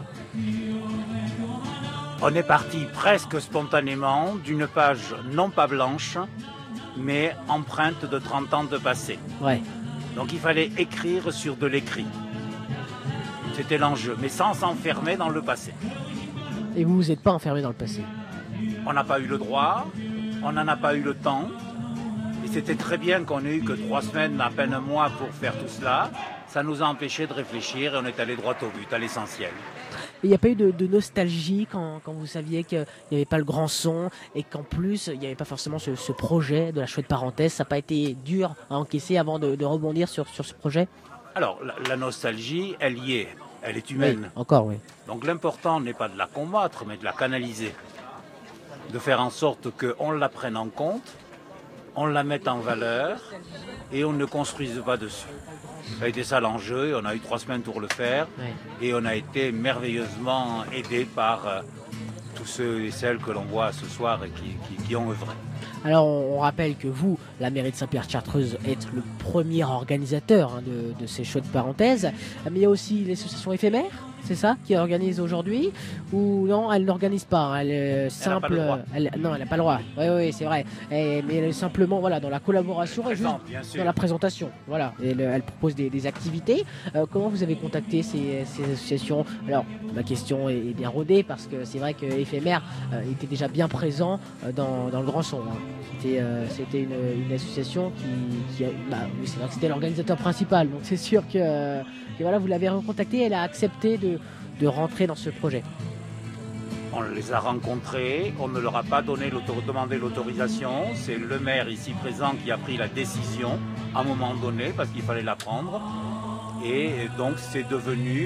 On est parti presque spontanément d'une page non pas blanche, mais empreinte de trente ans de passé. Ouais. Donc il fallait écrire sur de l'écrit. C'était l'enjeu, mais sans s'enfermer dans le passé. Et vous vous êtes pas enfermé dans le passé? On n'a pas eu le droit, on n'en a pas eu le temps. Et c'était très bien qu'on ait eu que trois semaines, à peine un mois pour faire tout cela. Ça nous a empêché de réfléchir et on est allé droit au but, à l'essentiel. Il n'y a pas eu de, de nostalgie quand, quand vous saviez qu'il n'y avait pas le Grand Son et qu'en plus il n'y avait pas forcément ce, ce projet de la chouette parenthèse? Ça n'a pas été dur à encaisser avant de, de rebondir sur, sur ce projet? Alors, la, la nostalgie, elle y est. Elle est humaine. Oui, encore, oui. Donc l'important n'est pas de la combattre, mais de la canaliser. De faire en sorte qu'on la prenne en compte, on la mette en valeur et on ne construise pas dessus. Ça a été ça l'enjeu, on a eu trois semaines pour le faire, ouais. Et on a été merveilleusement aidés par euh, tous ceux et celles que l'on voit ce soir et qui, qui, qui ont œuvré. Alors on, on rappelle que vous, la mairie de Saint-Pierre-de-Chartreuse, êtes le premier organisateur hein, de, de ces chouettes parenthèses, mais il y a aussi l'association éphémère, c'est ça, qui organise aujourd'hui, ou non, elle n'organise pas, hein, elle est simple, elle, non, elle n'a pas le droit, oui, oui, c'est vrai, et, mais elle est simplement voilà, dans la collaboration et juste dans la présentation, voilà, et elle, elle propose des, des activités. Euh, comment vous avez contacté ces, ces associations? Alors, ma question est, est bien rodée, parce que c'est vrai que éphémère euh, était déjà bien présent euh, dans, dans le Grand Son, hein. C'était, euh, c'était une, une association qui, qui a, bah, oui, c'est vrai que c'était l'organisateur principal, donc c'est sûr que, euh, que voilà, vous l'avez recontacté, elle a accepté de, de rentrer dans ce projet. On les a rencontrés, on ne leur a pas donné l'autor- demandé l'autorisation, c'est le maire ici présent qui a pris la décision à un moment donné, parce qu'il fallait la prendre, et donc c'est devenu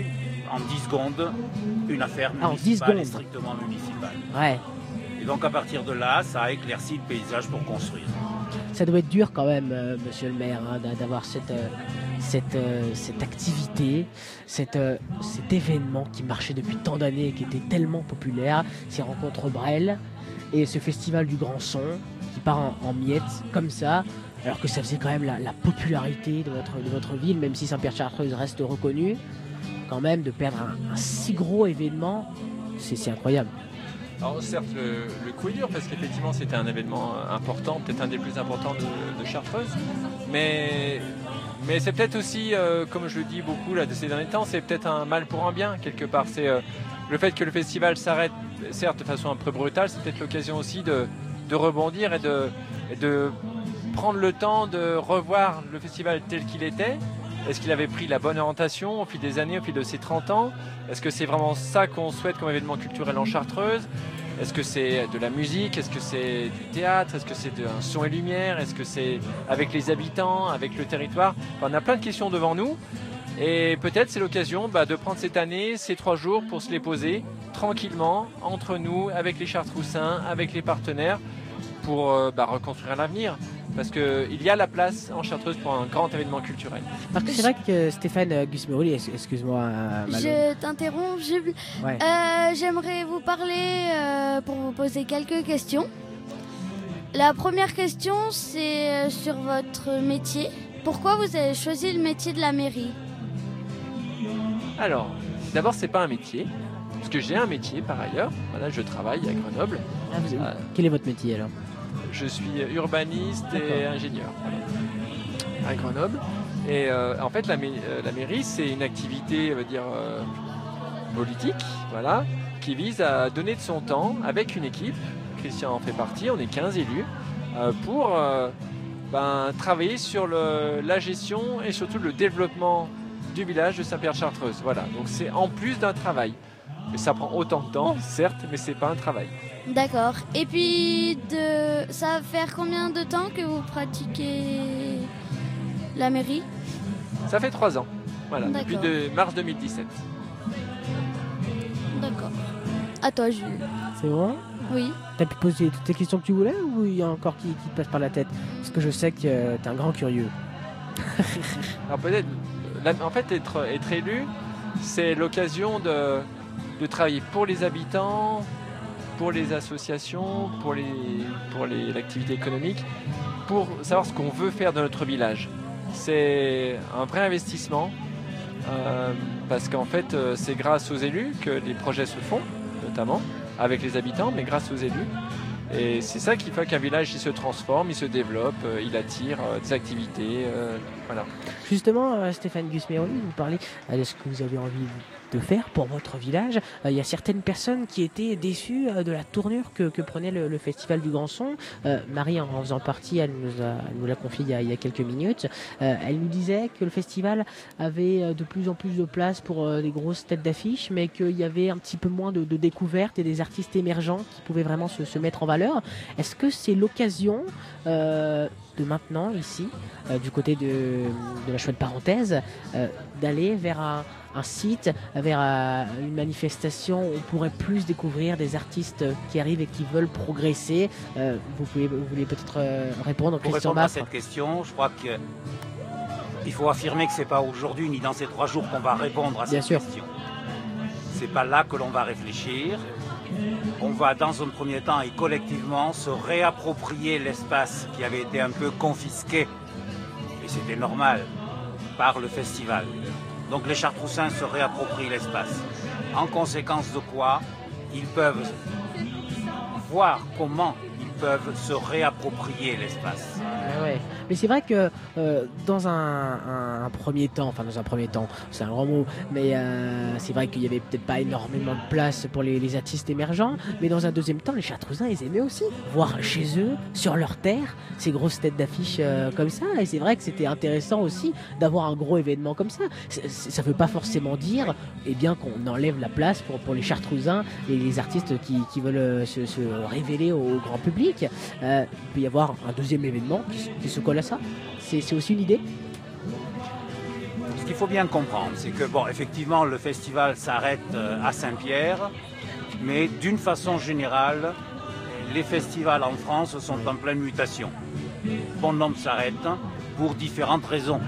en dix secondes une affaire Ah, en dix municipale et secondes. strictement municipale. Ouais. Et donc à partir de là, ça a éclairci le paysage pour construire. Ça doit être dur quand même, euh, monsieur le maire, hein, d'a- d'avoir cette, euh, cette, euh, cette activité, cette, euh, cet événement qui marchait depuis tant d'années et qui était tellement populaire, ces rencontres Brel et ce festival du Grand Son qui part en, en miettes comme ça, alors que ça faisait quand même la, la popularité de votre, de votre ville, même si Saint-Pierre-Chartreuse reste reconnu, quand même de perdre un, un si gros événement, c'est c'est incroyable. Alors certes, le, le coup est dur parce qu'effectivement c'était un événement important, peut-être un des plus importants de, de Chartreuse, mais, mais c'est peut-être aussi, euh, comme je le dis beaucoup là de ces derniers temps, c'est peut-être un mal pour un bien quelque part. C'est euh, le fait que le festival s'arrête, certes de façon un peu brutale, c'est peut-être l'occasion aussi de, de rebondir et de, et de prendre le temps de revoir le festival tel qu'il était. Est-ce qu'il avait pris la bonne orientation au fil des années, au fil de ces trente ans? Est-ce que c'est vraiment ça qu'on souhaite comme événement culturel en Chartreuse? Est-ce que c'est de la musique? Est-ce que c'est du théâtre? Est-ce que c'est un son et lumière? Est-ce que c'est avec les habitants, avec le territoire? Enfin, on a plein de questions devant nous. Et peut-être c'est l'occasion bah, de prendre cette année, ces trois jours, pour se les poser tranquillement, entre nous, avec les Chartroussins, avec les partenaires, pour euh, bah, reconstruire l'avenir. Parce qu'il y a la place en Chartreuse pour un grand événement culturel. Parce que c'est vrai que Stéphane Gusmeroli, excuse-moi euh, Malone. Je t'interromps, Jules. Ouais. Euh, J'aimerais vous parler euh, pour vous poser quelques questions. La première question, c'est euh, sur votre métier. Pourquoi vous avez choisi le métier de la mairie? Alors, d'abord, c'est pas un métier, parce que j'ai un métier par ailleurs. Voilà, je travaille à Grenoble. Ah, vous- Euh, Quel est votre métier alors? Je suis urbaniste et D'accord. ingénieur voilà, à Grenoble. Et euh, en fait, la, mai- euh, la mairie, c'est une activité, on va dire, euh, politique, voilà, qui vise à donner de son temps avec une équipe. Christian en fait partie, on est quinze élus, euh, pour euh, ben, travailler sur le- la gestion et surtout le développement du village de Saint-Pierre-Chartreuse. Voilà, donc c'est en plus d'un travail. Mais ça prend autant de temps, certes, mais c'est pas un travail. D'accord. Et puis, de... ça va faire combien de temps que vous pratiquez la mairie? Ça fait trois ans, voilà, depuis D'accord. de mars deux mille dix-sept. D'accord. À toi, Jules. C'est bon? Oui. T'as pu poser toutes les questions que tu voulais ou il y a encore qui, qui te passe par la tête? Parce que je sais que euh, t'es un grand curieux. Alors peut-être, la- en fait, être, être élu, c'est l'occasion de, de travailler pour les habitants, pour les associations, pour les, pour les, l'activité économique, pour savoir ce qu'on veut faire de notre village. C'est un vrai investissement, euh, parce qu'en fait, euh, c'est grâce aux élus que les projets se font, notamment avec les habitants, mais grâce aux élus. Et c'est ça qui fait qu'un village il se transforme, il se développe, euh, il attire euh, des activités, euh, voilà. Justement, euh, Stéphane Gusmeroli, vous parlez euh, de ce que vous avez envie de faire pour votre village. Euh, Il y a certaines personnes qui étaient déçues euh, de la tournure que, que prenait le, le Festival du Grand Son. Euh, Marie, en en faisant partie, elle nous, a, elle nous l'a confié il y, a, il y a quelques minutes. Euh, elle nous disait que le festival avait euh, de plus en plus de place pour euh, des grosses têtes d'affiche, mais qu'il y avait un petit peu moins de, de découvertes et des artistes émergents qui pouvaient vraiment se, se mettre en valeur. Est-ce que c'est l'occasion euh, de maintenant, ici, euh, du côté de, de la chouette parenthèse, euh, d'aller vers un, un site, vers euh, une manifestation où on pourrait plus découvrir des artistes qui arrivent et qui veulent progresser? Euh, vous, pouvez, vous voulez peut-être euh, répondre, Pour Christian répondre à Baffre? cette question, je crois que il faut affirmer que c'est pas aujourd'hui ni dans ces trois jours qu'on va répondre à Bien cette sûr. question. C'est pas là que l'on va réfléchir. On va dans un premier temps et collectivement se réapproprier l'espace qui avait été un peu confisqué, et c'était normal, par le festival. Donc les Chartroussins se réapproprient l'espace. En conséquence de quoi, ils peuvent voir comment ils peuvent se réapproprier l'espace. Ah ouais. Mais c'est vrai que euh, dans un, un- un premier temps, enfin dans un premier temps, c'est un grand mot, mais euh, c'est vrai qu'il y avait peut-être pas énormément de place pour les, les artistes émergents, mais dans un deuxième temps, les Chartreusins, ils aimaient aussi voir chez eux, sur leur terre, ces grosses têtes d'affiche euh, comme ça, et c'est vrai que c'était intéressant aussi d'avoir un gros événement comme ça. C'est- c'est- Ça veut pas forcément dire eh bien, qu'on enlève la place pour, pour les Chartreusins et les artistes qui, qui veulent euh, se, se révéler au grand public. Euh, il peut y avoir un deuxième événement qui, se- qui se colle à ça. C'est c'est aussi une idée. Ce qu'il faut bien comprendre, c'est que, bon, effectivement, le festival s'arrête euh, à Saint-Pierre, mais d'une façon générale, les festivals en France sont en pleine mutation. Bon nombre s'arrêtent pour différentes raisons.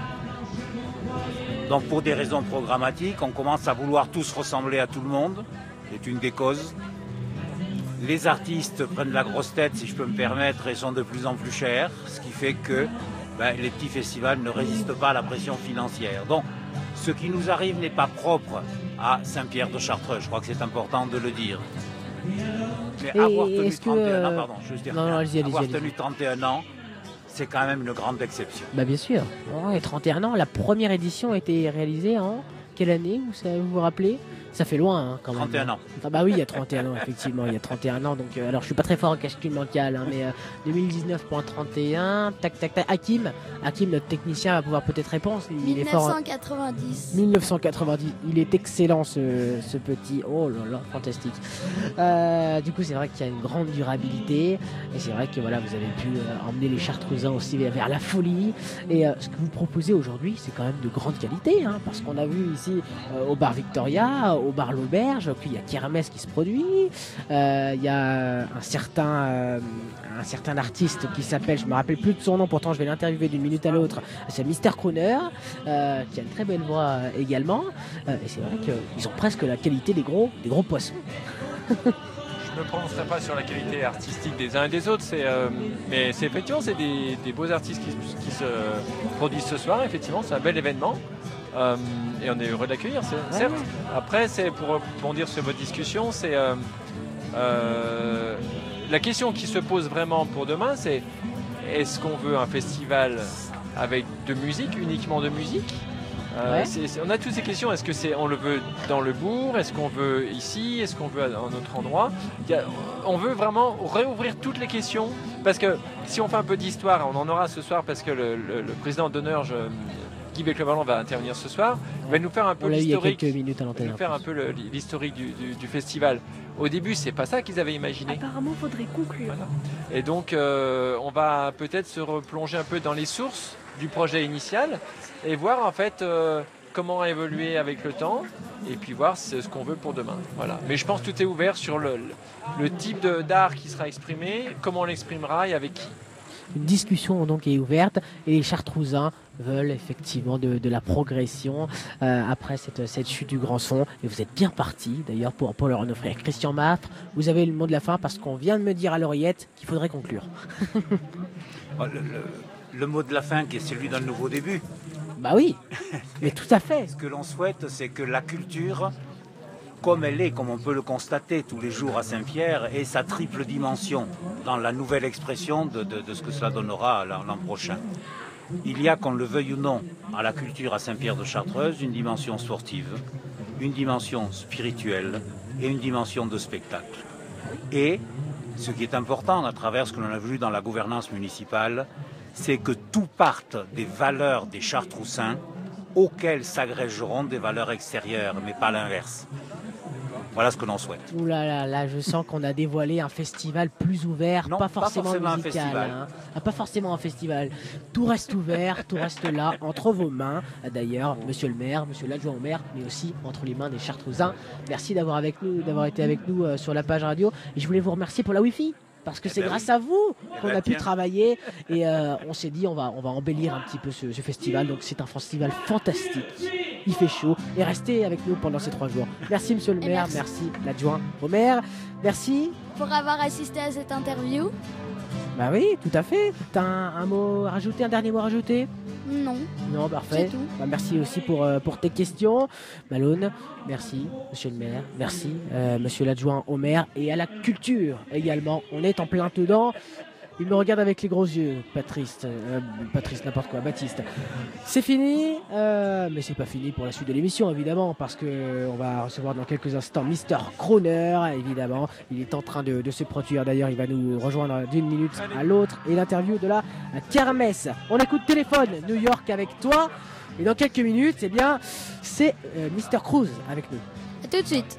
Donc pour des raisons programmatiques, on commence à vouloir tous ressembler à tout le monde, c'est une des causes. Les artistes prennent la grosse tête, si je peux me permettre, et sont de plus en plus chers, ce qui fait que ben, les petits festivals ne résistent pas à la pression financière. Donc ce qui nous arrive n'est pas propre à Saint-Pierre-de-Chartreux, je crois que c'est important de le dire. Mais Et avoir tenu est-ce que, trente et un ans, euh, pardon, je veux dire, non, non, allez-y, allez-y, avoir allez-y. tenu trente et un ans, c'est quand même une grande exception. Bah bien sûr. Ouais, trente et un ans, la première édition a été réalisée en quelle année, vous, ça- vous vous rappelez? Ça fait loin hein, quand même. trente et un ans. Ah bah oui, il y a trente et un ans, effectivement, il y a trente et un ans. Donc, euh, alors je suis pas très fort en calcul mental, hein, mais euh, deux mille dix-neuf point trente et un, tac tac tac. Hakim, Hakim, notre technicien, va pouvoir peut-être répondre. Il est fort. en- mille neuf cent quatre-vingt-dix. mille neuf cent quatre-vingt-dix, il est excellent ce, ce petit. Oh là là, fantastique. Euh, du coup, c'est vrai qu'il y a une grande durabilité et c'est vrai que voilà, vous avez pu euh, emmener les Chartrousins aussi vers, vers la folie. Et euh, ce que vous proposez aujourd'hui, c'est quand même de grande qualité, hein, parce qu'on a vu ici euh, au bar Victoria, au bar L'Auberge, puis il y a Kermesse qui se produit. Euh, Il y a un certain, euh, un certain artiste qui s'appelle, je me rappelle plus de son nom, pourtant je vais l'interviewer d'une minute à l'autre. C'est Mister Crooner, euh, qui a une très belle voix euh, également. Euh, et c'est vrai qu'ils ont presque la qualité des gros, des gros poissons. Je ne me prononcerai pas sur la qualité artistique des uns et des autres, c'est, euh, mais c'est effectivement c'est des, des beaux artistes qui, qui se produisent ce soir. Effectivement, c'est un bel événement euh, et on est heureux de l'accueillir. C'est, Ouais, certes. ouais. Après, c'est pour rebondir sur votre discussion, c'est euh, euh, la question qui se pose vraiment pour demain, c'est est-ce qu'on veut un festival avec de musique, uniquement de musique? Euh, Ouais. c'est- c'est- on a toutes ces questions. Est-ce que c'est, on le veut dans le bourg? Est-ce qu'on veut ici? Est-ce qu'on veut à un autre endroit? Il y a- on veut vraiment réouvrir toutes les questions parce que si on fait un peu d'histoire, on en aura ce soir parce que le, le- le président d'honneur, je- Guy Becleverland, va intervenir ce soir. Il va nous faire un peu On l'a eu il y a l'historique. quelques minutes à Il va l'antenne. nous faire un peu le- l'historique du, du- du festival. Au début, c'est pas ça qu'ils avaient imaginé. Apparemment, faudrait conclure. Et donc, euh, on va peut-être se replonger un peu dans les sources du projet initial et voir en fait euh, comment évoluer avec le temps et puis voir ce, ce qu'on veut pour demain. Voilà. Mais je pense que tout est ouvert sur le, le, le type de- d'art qui sera exprimé, comment on l'exprimera et avec qui. Une discussion donc est ouverte et les Chartrousins veulent effectivement de, de la progression euh, après cette, cette chute du grand son. Et vous êtes bien parti d'ailleurs pour, pour leur en offrir. Christian Maffre, vous avez le mot de la fin parce qu'on vient de me dire à l'oreillette qu'il faudrait conclure. Oh, Le, le- le mot de la fin qui est celui d'un nouveau début. Bah oui, mais tout à fait. Ce que l'on souhaite, c'est que la culture, comme elle est, comme on peut le constater tous les jours à Saint-Pierre, ait sa triple dimension dans la nouvelle expression de, de- de ce que cela donnera l'an l'an prochain. Il y a, qu'on le veuille ou non, à la culture à Saint-Pierre-de-Chartreuse, une dimension sportive, une dimension spirituelle et une dimension de spectacle. Et ce qui est important à travers ce que l'on a vu dans la gouvernance municipale, c'est que tout parte des valeurs des Chartroussins auxquelles s'agrégeront des valeurs extérieures, mais pas l'inverse. Voilà ce que l'on souhaite. Ouh là là, là je sens qu'on a dévoilé un festival plus ouvert, Non, pas pas forcément, forcément un musical, festival. hein. Ah, pas forcément un festival. Tout reste ouvert, tout reste là, entre vos mains. D'ailleurs, monsieur le maire, monsieur l'adjoint au maire, mais aussi entre les mains des Chartrousins. Merci d'avoir avec nous, d'avoir été avec nous euh, sur la page radio. Et je voulais vous remercier pour la Wi-Fi. Parce que Eh c'est ben grâce oui. à vous qu'on ben a pu tiens. travailler et euh, on s'est dit on va, on va embellir un petit peu ce, ce festival. Donc c'est un festival fantastique. Il fait chaud et restez avec nous pendant ces trois jours. Merci monsieur le Et maire, merci. merci l'adjoint au maire, merci. Pour avoir assisté à cette interview. Bah oui, tout à fait. T'as un, un mot à rajouter, un dernier mot à rajouter? Non. Non, parfait. C'est tout. Bah, merci aussi pour, euh, pour tes questions. Malone, merci, monsieur le maire. Merci, euh, monsieur l'adjoint au maire et à la culture également. On est en plein dedans. Il me regarde avec les gros yeux, Patrice, euh, Patrice n'importe quoi, Baptiste. C'est fini, euh, mais c'est pas fini pour la suite de l'émission évidemment, parce que on va recevoir dans quelques instants Mister Crooner, évidemment. Il est en train de, de se produire. D'ailleurs, il va nous rejoindre d'une minute à l'autre et l'interview de la kermesse. On écoute Téléphone New York avec toi, et dans quelques minutes, eh bien, c'est euh, Mister Cruz avec nous. À tout de suite.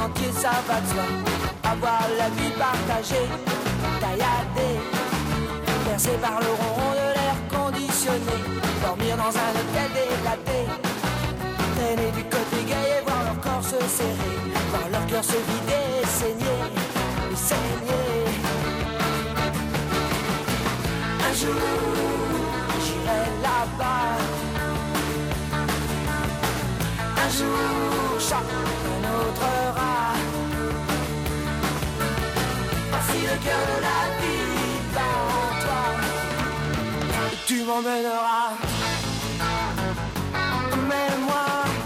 entier, ça va de soi. Avoir la vie partagée, tailladée, percée par le ronron de l'air conditionné. Dormir dans un hôtel délaté, traîner du côté gay et voir leur corps se serrer, voir leur cœur se vider et saigner, et saigner. Un jour, j'irai là-bas. Un jour, chaque un autre rat. Voici le cœur de la vie bat en toi. Et tu m'emmèneras. Emmène-moi.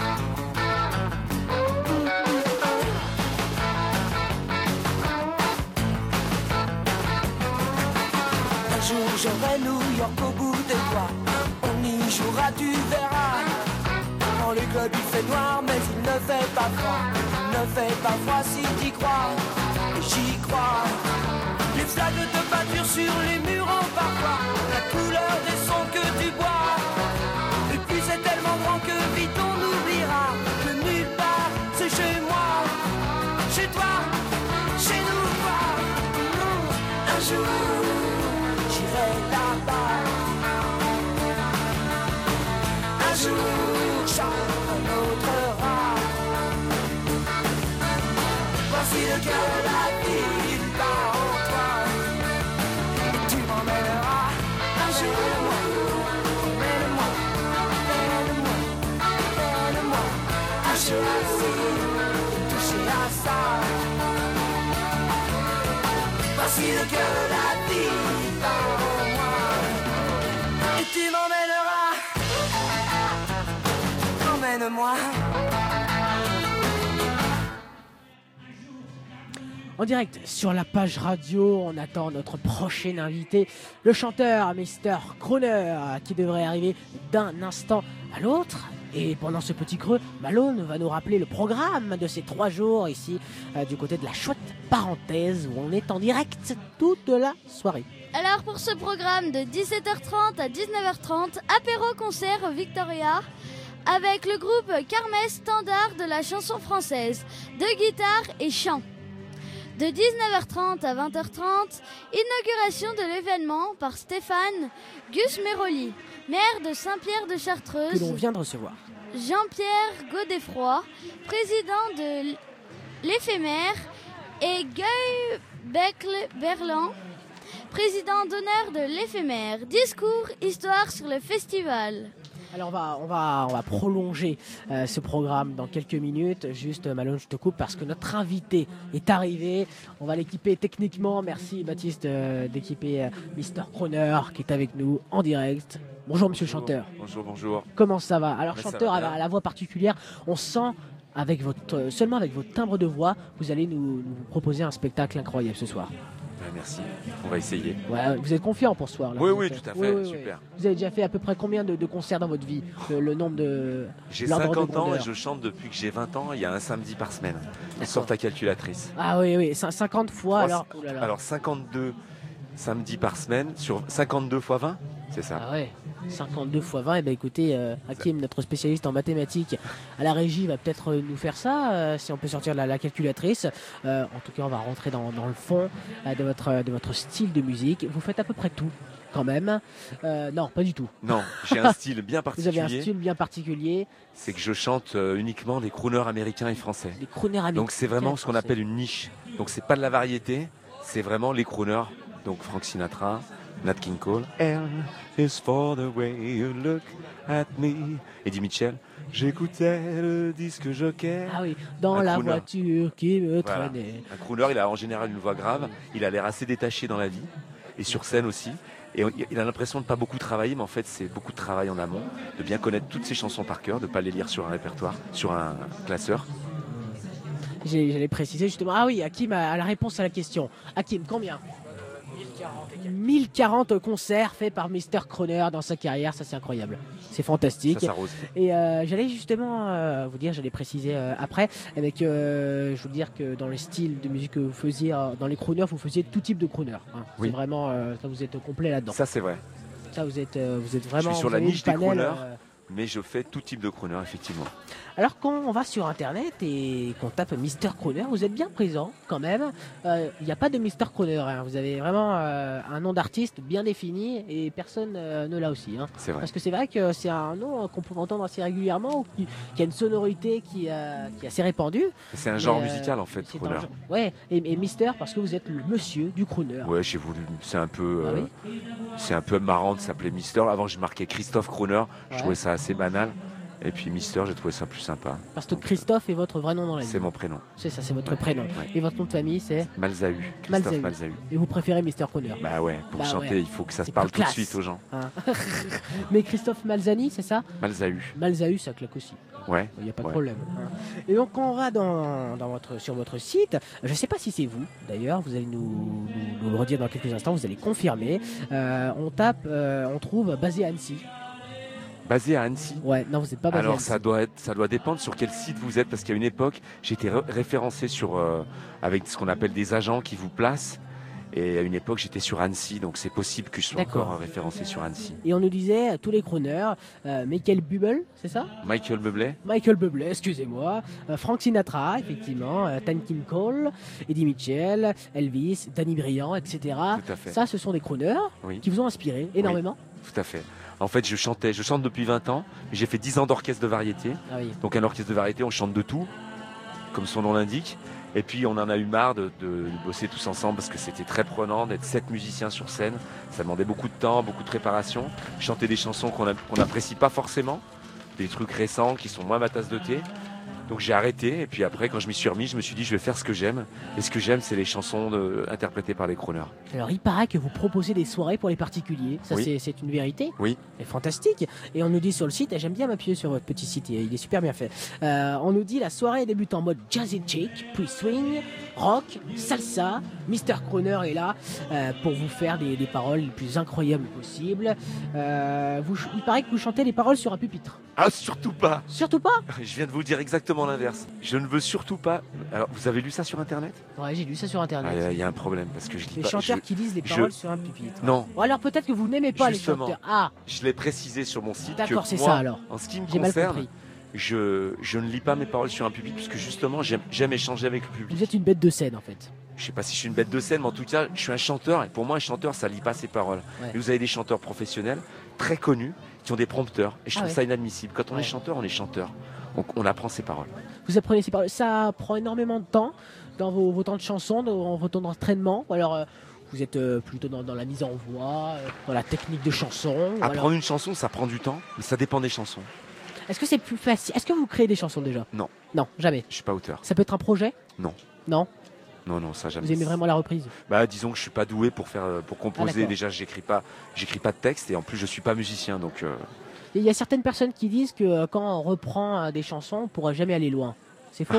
Un jour, j'aurai New York au bout des doigts. On y jouera, tu verras. Dans les clubs il fait noir mais il ne fait pas froid. Il ne fait pas froid si t'y crois. Et j'y crois. Les flaques de peinture sur les murs ont parfois la couleur des sons que tu bois. Et puis c'est tellement grand que vite on oubliera que nulle part c'est chez moi. Chez toi, chez nous, quoi. Un jour j'irai là-bas. Un jour un autre rat. Voici le cœur de la vie bat en toi. Et tu m'emmèneras un jour. Emmène-moi, emmène-moi, emmène-moi. Un jour toucher à ça. Voici le cœur de la vie bat en moi. Et tu m'emmèneras. Emmène-moi. En direct sur la page radio, on attend notre prochain invité, le chanteur mister Croner, qui devrait arriver d'un instant à l'autre. Et pendant ce petit creux, Malone va nous rappeler le programme de ces trois jours ici, euh, du côté de la chouette parenthèse, où on est en direct toute la soirée. Alors pour ce programme de dix-sept heures trente à dix-neuf heures trente, apéro concert Victoria, avec le groupe Kermesse Standard de la chanson française, de guitare et chant. De dix-neuf heures trente à vingt heures trente, inauguration de l'événement par Stéphane Gus Méroli, maire de Saint-Pierre de Chartreuse, que l'on vient de recevoir. Jean-Pierre Godefroy, président de l'éphémère, et Guy Becle-Berland, président d'honneur de l'éphémère. Discours, histoire sur le festival. Alors on va, on va, on va prolonger euh, ce programme dans quelques minutes. Juste, Malone, je te coupe parce que notre invité est arrivé. On va l'équiper techniquement. Merci Baptiste euh, d'équiper euh, mister Croner qui est avec nous en direct. Bonjour Monsieur bonjour, le chanteur. Bonjour, bonjour. Comment ça va? Alors Mais chanteur va à la voix particulière, on sent avec votre, seulement avec votre timbre de voix, vous allez nous, nous proposer un spectacle incroyable ce soir. Ouais, merci, on va essayer. Ouais, vous êtes confiant pour ce soir là? Oui, vous oui, êtes... tout à fait, oui, oui, super. Oui. Vous avez déjà fait à peu près combien de, de concerts dans votre vie? Le, le nombre de... J'ai cinquante ans et je chante depuis que j'ai vingt ans, il y a un samedi par semaine. Sors ta calculatrice. Ah oui, oui, cinquante fois alors... Oh là là. Alors cinquante-deux samedis par semaine, sur cinquante-deux fois vingt, c'est ça? Ah ouais, cinquante-deux fois vingt, et ben écoutez, euh, Hakim, notre spécialiste en mathématiques à la régie, va peut-être nous faire ça, euh, si on peut sortir la, la calculatrice. Euh, en tout cas, on va rentrer dans, dans le fond euh, de, votre, de votre style de musique. Vous faites à peu près tout, quand même. Euh, non, pas du tout. Non, j'ai un style bien particulier. Vous avez un style bien particulier. C'est que je chante euh, uniquement des crooners américains et français. Des crooners américains. Donc c'est vraiment ce qu'on appelle une niche. Donc c'est pas de la variété, c'est vraiment les crooners. Donc Frank Sinatra, Nat King Cole, L is for the way you look at me. Eddie Mitchell, j'écoutais le disque jockey. Ah oui, dans un la crooner. voiture qui me Voilà. traînait. Un crooner, il a en général une voix grave, il a l'air assez détaché dans la vie, et sur scène aussi. Et on- il a l'impression de pas beaucoup travailler, mais en fait c'est beaucoup de travail en amont, de bien connaître toutes ses chansons par cœur, de pas les lire sur un répertoire, sur un classeur. J'ai- J'allais préciser justement. Ah oui, Hakim a, a la réponse à la question. Hakim, combien? mille quarante concerts faits par mister Croner dans sa carrière, ça c'est incroyable, c'est fantastique. Ça s'arrose. Et euh, j'allais justement euh, vous dire, j'allais préciser euh, après, avec, euh, je veux dire que dans les styles de musique que vous faisiez, euh, dans les crooners, vous faisiez tout type de crooner. Hein. Oui. C'est vraiment, euh, ça vous êtes complet là-dedans. Ça c'est vrai. Ça vous êtes, euh, vous êtes Je vraiment. suis sur vous la avez niche une des panel, crooners. euh, mais je fais tout type de crooner, effectivement. Alors quand on va sur internet et qu'on tape Mister Crooner, vous êtes bien présent quand même. Il euh, n'y a pas de Mister Crooner, hein. Vous avez vraiment euh, un nom d'artiste bien défini et personne euh, ne l'a aussi. Hein. C'est vrai. Parce que c'est vrai que c'est un nom qu'on peut entendre assez régulièrement, ou qui, qui a une sonorité qui, euh, qui est assez répandue. C'est un genre Et, euh, musical en fait, c'est crooner. un genre- Ouais, et, et Mister parce que vous êtes le monsieur du crooner. Ouais, j'ai voulu. C'est un peu, Ah euh, oui c'est un peu marrant de s'appeler Mister. Avant, je marquais Christophe Crooner. Je Ouais. trouvais ça assez banal. Et puis Mister, j'ai trouvé ça plus sympa. Parce que Christophe est votre vrai nom dans la vie. C'est mon prénom. C'est ça, c'est votre prénom. Ouais. Et votre nom de famille, c'est Malzahu. Christophe Malzahu. Malzahu. Et vous préférez Mister Crooner. Bah ouais, pour Bah chanter, ouais. il faut que ça se C'est parle plus tout de classe. suite aux gens. Hein. Mais Christophe Malzani, c'est ça Malzahu. Malzahu, ça claque aussi. Ouais. Il n'y a pas de ouais. problème. hein. Et donc quand on va dans, dans votre, sur votre site, je ne sais pas si c'est vous, d'ailleurs, vous allez nous, nous- nous le redire dans quelques instants, vous allez confirmer. Euh, on tape, euh, on trouve basé à Annecy. Basé à Annecy. Ouais, non, vous n'êtes pas basé à Alors Annecy. ça doit être, ça doit dépendre sur quel site vous êtes, parce qu'à une époque, j'étais ré- référencé sur euh, avec ce qu'on appelle des agents qui vous placent. Et à une époque, j'étais sur Annecy, donc c'est possible que je sois D'accord. encore référencé sur Annecy. Et on nous disait, euh, tous les crooners, euh, Michael Bublé, c'est ça Michael Bublé. Michael Bublé, excusez-moi, euh, Frank Sinatra, effectivement, euh, Nat King Cole, Eddie Mitchell, Elvis, Danny Briand, et cetera. Tout à fait. Ça, ce sont des crooners Oui. qui vous ont inspiré énormément. Tout à fait. En fait, je chantais, je chante depuis vingt ans, mais j'ai fait dix ans d'orchestre de variété. Ah oui. Donc un orchestre de variété, on chante de tout, comme son nom l'indique. Et puis on en a eu marre de, de- de bosser tous ensemble parce que c'était très prenant d'être sept musiciens sur scène. Ça demandait beaucoup de temps, beaucoup de préparation. Chanter des chansons qu'on a- qu'on n'apprécie pas forcément, des trucs récents qui sont moins ma tasse de thé. Donc j'ai arrêté et puis après quand je m'y suis remis, je me suis dit je vais faire ce que j'aime. Et ce que j'aime c'est les chansons de- interprétées par les crooners. Alors, il paraît que vous proposez des soirées pour les particuliers. Ça, Oui. c'est- c'est une vérité. Oui. C'est fantastique. Et on nous dit sur le site, et j'aime bien m'appuyer sur votre petit site, il est super bien fait. Euh, on nous dit la soirée débute en mode jazzy chic, puis swing, rock, salsa. Mister Crooner est là euh, pour vous faire des, des paroles les plus incroyables possibles. Euh, vous, il paraît que vous chantez les paroles sur un pupitre. Ah surtout pas. Surtout pas. Je viens de vous dire exactement l'inverse. Je ne veux surtout pas. Alors vous avez lu ça sur internet? Ouais, j'ai lu ça sur Ah, internet. Il y a- il y a un problème parce que je lis Les pas. chanteurs je- qui lisent les je- paroles sur un pupitre. Non. Ou alors peut-être que vous n'aimez pas Justement, les chanteurs. Ah, je l'ai précisé sur mon site. D'accord, que c'est moi, ça, alors. En ce qui me J'ai mal concerne, compris. je, je ne lis pas mes paroles sur un pupitre puisque justement j'aime j'aime échanger avec le public. vous êtes une bête de scène en fait. Je sais pas si je suis une bête de scène, mais en tout cas, je suis un chanteur et pour moi, un chanteur, ça lit pas ses paroles. Ouais. Et vous avez des chanteurs professionnels très connus qui ont des prompteurs et je Ah trouve ouais. ça inadmissible. Quand on Ouais. est chanteur, on est chanteur. On, on apprend ses paroles. Vous apprenez ces paroles. Ça prend énormément de temps dans vos, vos temps de chanson, dans vos temps d'entraînement. Ou alors euh, vous êtes euh, plutôt dans, dans la mise en voix, euh, dans la technique de chanson. ou Apprendre alors- une chanson, ça prend du temps, mais ça dépend des chansons. Est-ce que c'est plus facile? Est-ce que vous créez des chansons déjà? Non. Non, jamais. Je suis pas auteur. Ça peut être un projet? Non. Non. Non, non, ça jamais. Vous aimez vraiment la reprise? Bah, disons que je suis pas doué pour faire, euh, pour Ah, composer. d'accord. Déjà, j'écris pas, j'écris pas de texte et en plus, je suis pas musicien, donc. euh, Il y a certaines personnes qui disent que euh, quand on reprend euh, des chansons, on pourra jamais aller loin. C'est faux?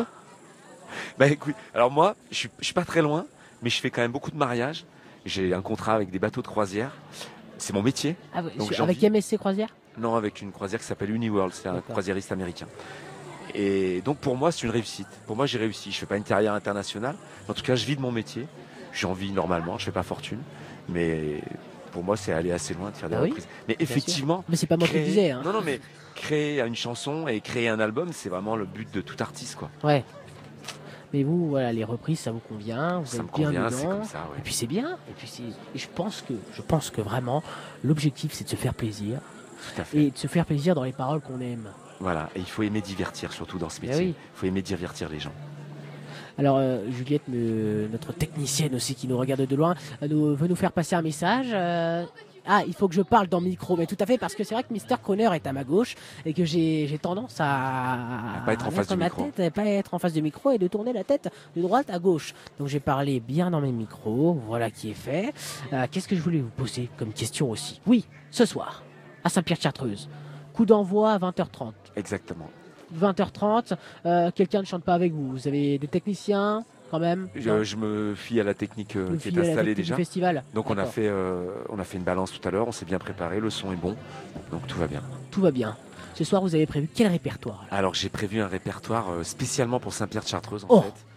Bah écoute, alors moi, je suis, je suis pas très loin, mais je fais quand même beaucoup de mariages. J'ai un contrat avec des bateaux de croisière. C'est mon métier. Ah, ouais, Donc sur- j'en avec vis. M S C Croisière? Non, avec une croisière qui s'appelle Uniworld, c'est un D'accord. croisiériste américain. Et donc pour moi, c'est une réussite. Pour moi, j'ai réussi. Je fais pas une carrière internationale. En tout cas, je vis de mon métier. J'en vis normalement. Je fais pas fortune, mais pour moi, c'est aller assez loin, de faire des Ah oui, reprises. Mais bien effectivement, sûr. Mais c'est pas moi qui le créer- disais, hein. Non, non, mais créer une chanson et créer un album, c'est vraiment le but de tout artiste, quoi. Ouais. Mais vous, voilà, les reprises, ça vous convient, vous Ça êtes me bien convient, dedans. c'est comme ça, ouais. Et puis c'est bien. Et puis c'est, et je pense que, je pense que vraiment, l'objectif, c'est de se faire plaisir. Tout à fait. Et de se faire plaisir dans les paroles qu'on aime. Voilà, et il faut aimer divertir, surtout dans ce Eh métier. oui. Il faut aimer divertir les gens. Alors euh, Juliette, me- notre technicienne aussi qui nous regarde de loin, euh, nous, veut nous faire passer un message. Euh, ah, il faut que je parle dans le micro, mais tout à fait, parce que c'est vrai que Mister Crooner est à ma gauche et que j'ai j'ai tendance à, À pas être en face mettre du ma micro. tête, à pas être en face du micro et de tourner la tête de droite à gauche. Donc j'ai parlé bien dans mes micros, voilà qui est fait. Euh, Qu'est-ce que je voulais vous poser comme question aussi? Oui, ce soir, à Saint-Pierre-Chartreuse, coup d'envoi à vingt heures trente. Exactement. vingt heures trente, euh, quelqu'un ne chante pas avec vous. Vous avez des techniciens quand même? Je, je me fie à la technique euh, Vous qui fiez est à la installée technique du déjà. festival. Donc on a D'accord. fait, euh, on a fait une balance tout à l'heure. On s'est bien préparé. Le son est bon, donc tout va bien. Tout va bien. Ce soir, vous avez prévu quel répertoire? Alors j'ai prévu un répertoire euh, spécialement pour Saint-Pierre-de-Chartreuse en Oh. fait.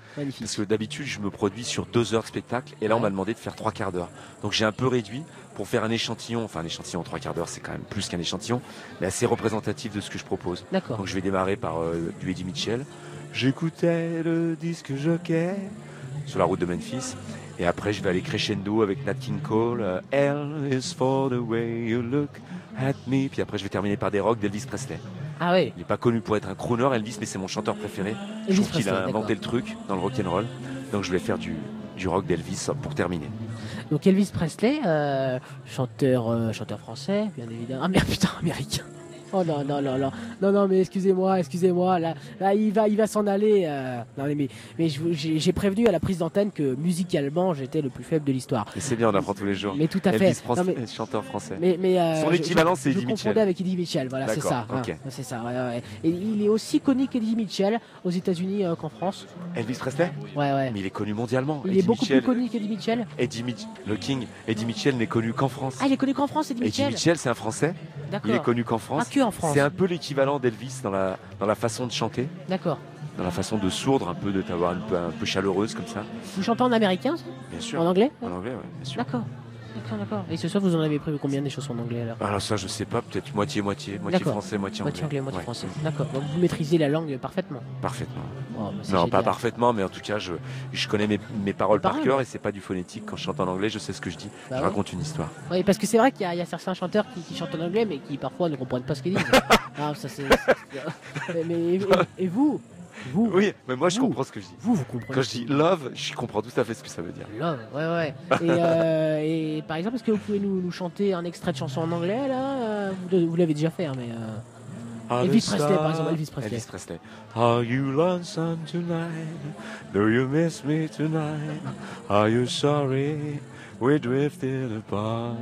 Magnifique. Parce que d'habitude, je me produis sur deux heures de spectacle. Et là, on m'a demandé de faire trois quarts d'heure. Donc j'ai un peu réduit pour faire un échantillon. Enfin, un échantillon en trois quarts d'heure, c'est quand même plus qu'un échantillon, mais assez représentatif de ce que je propose. D'accord. Donc je vais démarrer par euh, du Eddie Mitchell. J'écoutais le disque jockey sur la route de Memphis. Et après, je vais aller crescendo avec Nat King Cole. euh, L is for the way you look at me. Puis après, je vais terminer par des rocks d'Elvis Presley. Ah oui. Il n'est pas connu pour être un crooner, Elvis, mais c'est mon chanteur préféré. Elvis je trouve qu'il a Presley, inventé d'accord. le truc dans le rock'n'roll. Donc je vais faire du, du rock d'Elvis pour terminer. Donc Elvis Presley, euh, chanteur, euh, chanteur français, bien évidemment. Ah merde, putain, américain. Oh non, non, non, non, non, non, mais excusez-moi, excusez-moi, là, là, il va, il va s'en aller. Euh... Non, mais, mais je vous- j'ai j'ai prévenu à la prise d'antenne que musicalement, j'étais le plus faible de l'histoire. Et c'est bien, on apprend tous les jours. Mais tout à fait. Elvis Presley, Non, mais- chanteur français. Mais, mais euh, Son je- équivalent, je- c'est Eddie Je Mitchell. confondais avec Eddie Mitchell, voilà, c'est ça. D'accord, ok. hein, c'est ça. Ouais, ouais. Et il est aussi connu qu'Eddie Mitchell aux États-Unis euh, qu'en France. Elvis Presley Ouais, ouais. Mais il est connu mondialement. Il Eddie est beaucoup Mitchell, plus connu qu'Eddie Mitchell. Eddie Mitch- le King, Eddie Mitchell n'est connu qu'en France. Ah, il est connu qu'en France, Eddie Eddie Mitchell. Mitchell, c'est un Français. D'accord. Il est connu qu'en France. Ah, que en France. C'est un peu l'équivalent d'Elvis dans la, dans la façon de chanter, D'accord. dans la façon de sourdre, un peu de t'avoir un peu, un peu chaleureuse comme ça. Vous chantez en américain, ça Bien sûr. En anglais En anglais, ouais, bien sûr. D'accord. D'accord, d'accord. Et ce soir, vous en avez prévu combien des chansons en anglais alors Alors ça, je sais pas, peut-être moitié-moitié, moitié D'accord. français, moitié anglais. Moitié anglais, moitié Ouais. français. D'accord. Donc vous maîtrisez la langue parfaitement. Parfaitement. Oh, bah, c'est Non, génial. pas parfaitement, mais en tout cas, je, je connais mes, mes paroles par paroles, cœur ouais. et c'est pas du phonétique. Quand je chante en anglais, je sais ce que je dis. Bah je ouais. raconte une histoire. Oui, parce que c'est vrai qu'il y, a- il y a certains chanteurs qui, qui chantent en anglais, mais qui parfois ne comprennent pas ce qu'ils disent. Ah, ça, c'est- c'est- mais et, et- et vous Vous Oui, mais moi, je Vous. comprends ce que je dis. Vous, vous comprenez. Quand je dis love, je comprends tout à fait ce que ça veut dire. Love, ouais, ouais. Et, euh, et par exemple, est-ce que vous pouvez nous, nous chanter un extrait de chanson en anglais, là euh, Vous, vous l'avez déjà fait, hein, mais... euh, Ah, Elvis le Presley, par soir- exemple, Elvis Presley. Elvis Presley. Are you lonesome tonight? Do you miss me tonight? Are you sorry we drifted apart?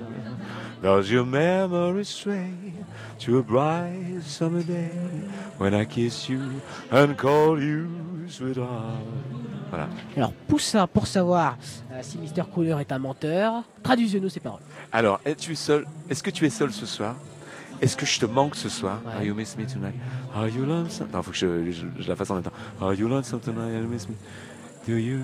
Does your memory stray to a bright summer day when I kiss you and call you sweetheart? Voilà. Alors, pour ça, pour savoir euh, si Mister Crooner est un menteur, traduisez-nous ces paroles. Alors, es-tu seul? Est-ce que tu es seul ce soir? Est-ce que je te manque ce soir? Ouais. Are you miss me tonight? Are you lonesome? Non, faut que je, je, je la fasse en même temps. Are you lonesome tonight? Are you miss me? Do you...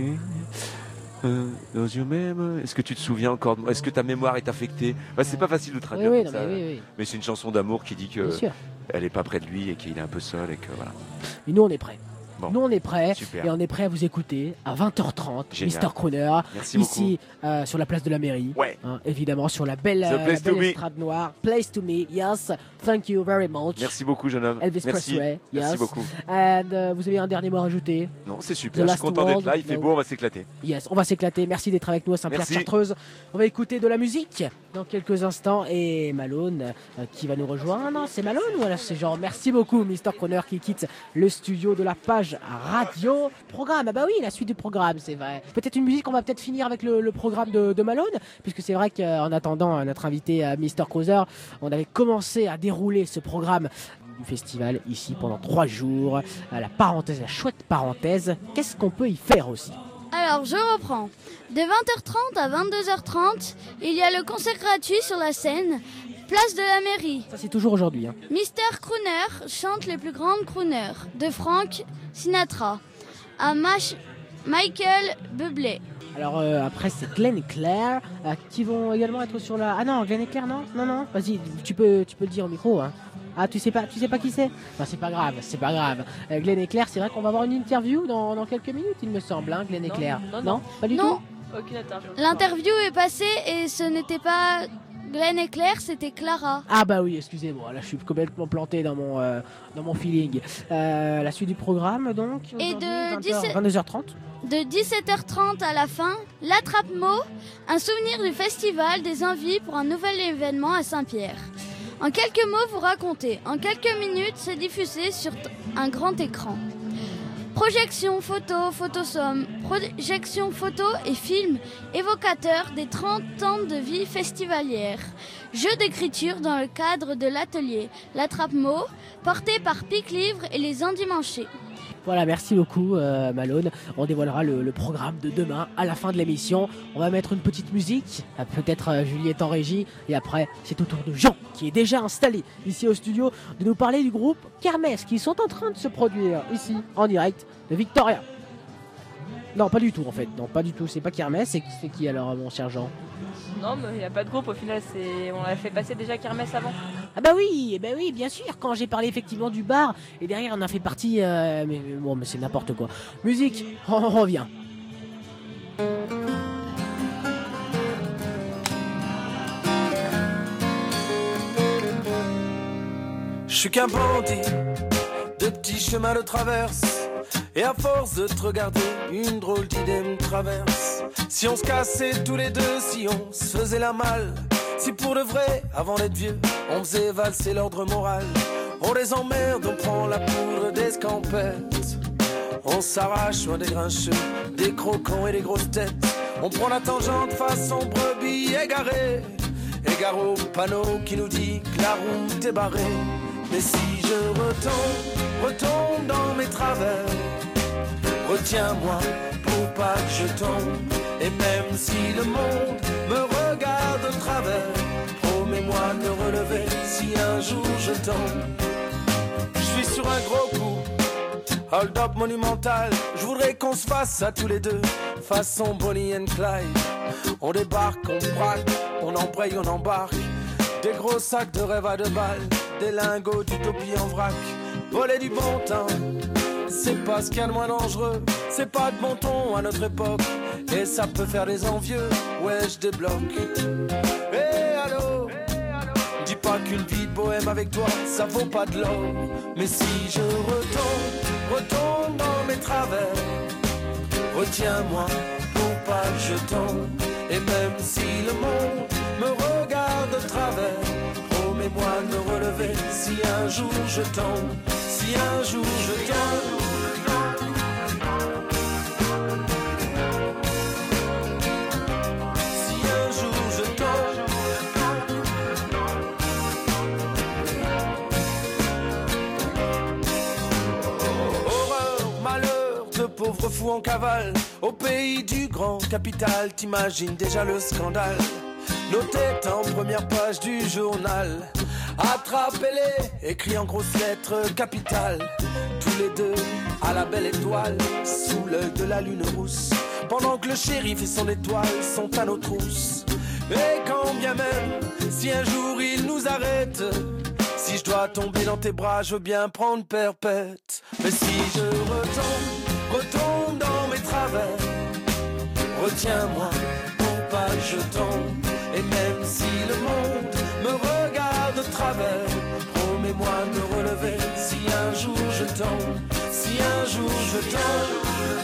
Uh, does you remember? Est-ce que tu te souviens encore de moi? Est-ce que ta mémoire est affectée? Bah, c'est pas facile de traduire Oui, oui, comme non, ça. mais oui, oui. Mais c'est une chanson d'amour qui dit que Bien sûr. elle est pas près de lui et qu'il est un peu seul et que voilà. Et nous, on est prêts. Bon. Nous, on est prêts. Super. Et on est prêts à vous écouter à vingt heures trente, Génial. Mister Crooner, Merci ici euh, sur la place de la mairie. Ouais. Hein, évidemment, sur la belle, The euh, place la to belle be. estrade noire. Place to me, yes. Thank you very much. Merci beaucoup, jeune homme. Elvis Merci. Presley, Merci yes. beaucoup. And, euh, vous avez un dernier mot à rajouter? Non, c'est The super. Je suis Last content d'être World, là. Il fait no. beau, on va s'éclater. Yes, on va s'éclater. Merci d'être avec nous à Merci. Saint-Pierre-Chartreuse. On va écouter de la musique dans quelques instants et Malone euh, qui va nous rejoindre. Non, c'est Malone ou alors c'est genre merci beaucoup Mister Crooner qui quitte le studio de la page radio. Programme, ah bah oui, la suite du programme, c'est vrai. Peut-être une musique, on va peut-être finir avec le, le programme de, de Malone, puisque c'est vrai qu'en attendant euh, notre invité euh, Mister Cruiser, on avait commencé à dérouler ce programme du festival ici pendant trois jours. Euh, La parenthèse, la chouette parenthèse, qu'est-ce qu'on peut y faire aussi? Alors, je reprends. De vingt heures trente à vingt-deux heures trente, il y a le concert gratuit sur la scène, place de la mairie. Ça, c'est toujours aujourd'hui. Hein. Mister Crooner chante les plus grandes crooners, de Frank Sinatra à Mach- Michael Bublé. Alors euh, après c'est Glenn et Claire euh, qui vont également être sur la... Ah non, Glenn et Claire non Non, non, vas-y, tu peux, tu peux le dire au micro. Hein. Ah, tu sais pas, tu sais pas qui c'est? Non, c'est pas grave, c'est pas grave. Euh, Glenn et Claire, c'est vrai qu'on va avoir une interview dans, dans quelques minutes, il me semble, hein, Glenn et Non, Claire. non, non. Pas du Non. tout. Aucune interview. L'interview est passée et ce n'était pas Glenn et Claire, c'était Clara. Ah bah oui, excusez-moi, là je suis complètement planté dans mon, euh, dans mon feeling. Euh, la suite du programme donc Et de dix-sept vingt-deux heures trente. De dix-sept heures trente à la fin, l'attrape-mot, un souvenir du festival des envies pour un nouvel événement à Saint-Pierre. En quelques mots, vous racontez. En quelques minutes, c'est diffusé sur t- un grand écran. Projection photo, photosomme, projection photo et film évocateur des trente ans de vie festivalière. Jeu d'écriture dans le cadre de l'atelier L'attrape-mot, porté par Pic Livre et les Endimanchés. Voilà, merci beaucoup euh, Malone. On dévoilera le, le programme de demain à la fin de l'émission. On va mettre une petite musique, euh, peut-être euh, Julie est en régie, et après c'est au tour de Jean, qui est déjà installé ici au studio, de nous parler du groupe Kermesse, qui sont en train de se produire ici en direct de Victoria. Non, pas du tout en fait. Non, pas du tout. C'est pas Kermesse. C'est c'est qui alors, mon cher Jean? Non, mais il n'y a pas de groupe au final. C'est... On a fait passer déjà Kermesse avant. Ah bah oui, bah oui, bien sûr. Quand j'ai parlé effectivement du bar, et derrière on a fait partie. Euh, mais, mais bon, mais c'est n'importe quoi. Musique, on revient. Je suis qu'un bandit de petits chemins de traverse. Et à force de te regarder, une drôle d'idée me traverse. Si on se cassait tous les deux, si on se faisait la malle, si pour de vrai, avant d'être vieux, on faisait valser l'ordre moral. On les emmerde, on prend la poudre des scampettes. On s'arrache loin des grincheux, des croquants et des grosses têtes. On prend la tangente façon brebis égarée. Égare au panneau qui nous dit que la route est barrée. Mais si je retombe, retombe dans mes travers, retiens-moi pour pas que je tombe. Et même si le monde me regarde de travers, promets-moi de me relever si un jour je tombe. Je suis sur un gros coup, hold up monumental. Je voudrais qu'on se fasse à tous les deux, façon Bonnie and Clyde. On débarque, on braque, on embraye, on embarque. Des gros sacs de rêve à deux balles, des lingots d'utopie en vrac. Voler du bon temps, c'est pas ce qu'il y a de moins dangereux. C'est pas de bon ton à notre époque, et ça peut faire des envieux. Ouais, je débloque. Hé, allô, dis pas qu'une vie de bohème avec toi, ça vaut pas de l'or. Mais si je retombe, retombe dans mes travers, retiens-moi pour pas que je tombe. Et même si le monde me regarde de travers, promets-moi de me relever si un jour je tombe, si un jour je tombe. Si un jour je tombe. Horreur, malheur, de pauvres fous en cavale, au pays du grand capital, t'imagines déjà le scandale. Nos têtes en première page du journal, attrapez-les, écrit en grosses lettres capitales. Tous les deux à la belle étoile, sous l'œil de la lune rousse, pendant que le shérif et son étoile sont à nos trousses. Et quand bien même, si un jour il nous arrête, si je dois tomber dans tes bras, je veux bien prendre perpète. Mais si je retombe, retombe dans mes travers, retiens-moi pour pas que je tombe. Et même si le monde me regarde de travers, promets-moi de me relever si un jour je tombe, si un jour je tombe.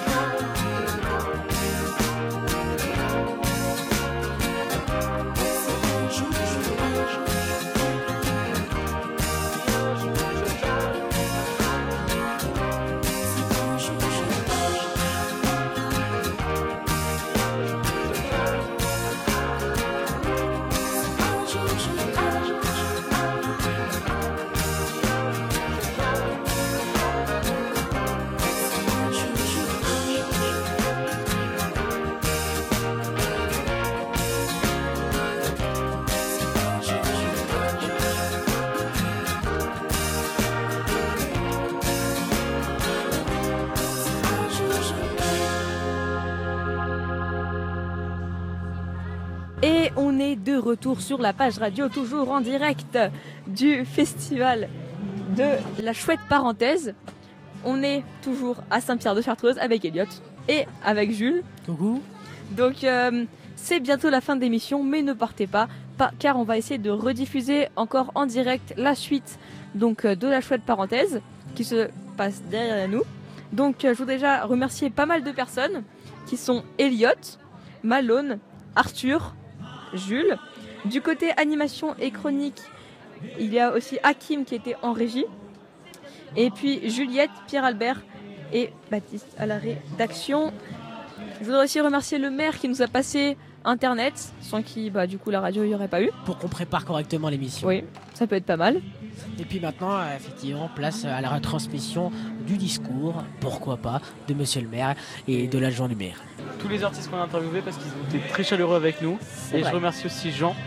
Et on est de retour sur la page radio, toujours en direct du festival de la chouette parenthèse. On est toujours à Saint-Pierre-de-Chartreuse avec Elliot et avec Jules. Coucou. Donc euh, c'est bientôt la fin de l'émission, mais ne partez pas, pas car on va essayer de rediffuser encore en direct la suite donc euh, de la chouette parenthèse qui se passe derrière nous. Donc euh, je voudrais déjà remercier pas mal de personnes qui sont Elliot, Malone, Arthur, Jules. Du côté animation et chronique, il y a aussi Hakim qui était en régie. Et puis Juliette, Pierre-Albert et Baptiste à la rédaction. Je voudrais aussi remercier le maire qui nous a passé Internet, sans qui bah, du coup la radio il n'y aurait pas eu. Pour qu'on prépare correctement l'émission. Oui, ça peut être pas mal. Et puis maintenant, euh, effectivement, place à la retransmission du discours, pourquoi pas, de monsieur le maire et de l'adjoint du maire. Tous les artistes qu'on a interviewés parce qu'ils ont été très chaleureux avec nous. C'est Et vrai. je remercie aussi Jean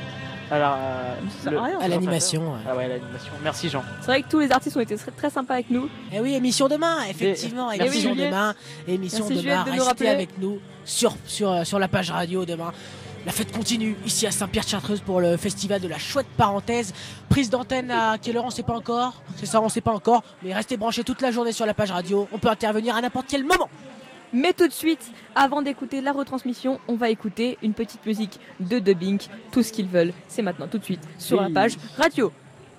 Alors, euh, Ça le- sert à rien, À l'animation. ouais. Ah ouais, l'animation. Merci Jean. C'est vrai que tous les artistes ont été très, très sympas avec nous. Eh oui, émission demain, effectivement. Et- émission merci, Juliette. demain. Émission Merci, demain. Juliette, de nous Restez rappeler. avec nous sur, sur, sur la page radio demain. La fête continue ici à Saint-Pierre-de-Chartreuse pour le festival de la chouette parenthèse. Prise d'antenne à quelle heure on sait pas encore. C'est ça, on sait pas encore. Mais restez branchés toute la journée sur la page radio. On peut intervenir à n'importe quel moment. Mais tout de suite, avant d'écouter la retransmission, on va écouter une petite musique de dubbing. Tout ce qu'ils veulent, c'est maintenant, tout de suite, sur Oui. la page radio.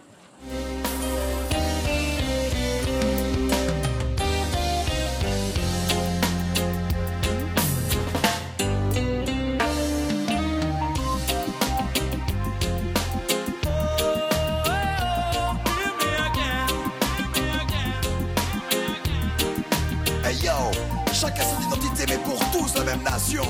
Hey yo, chacun son identité mais pour tous la même nation.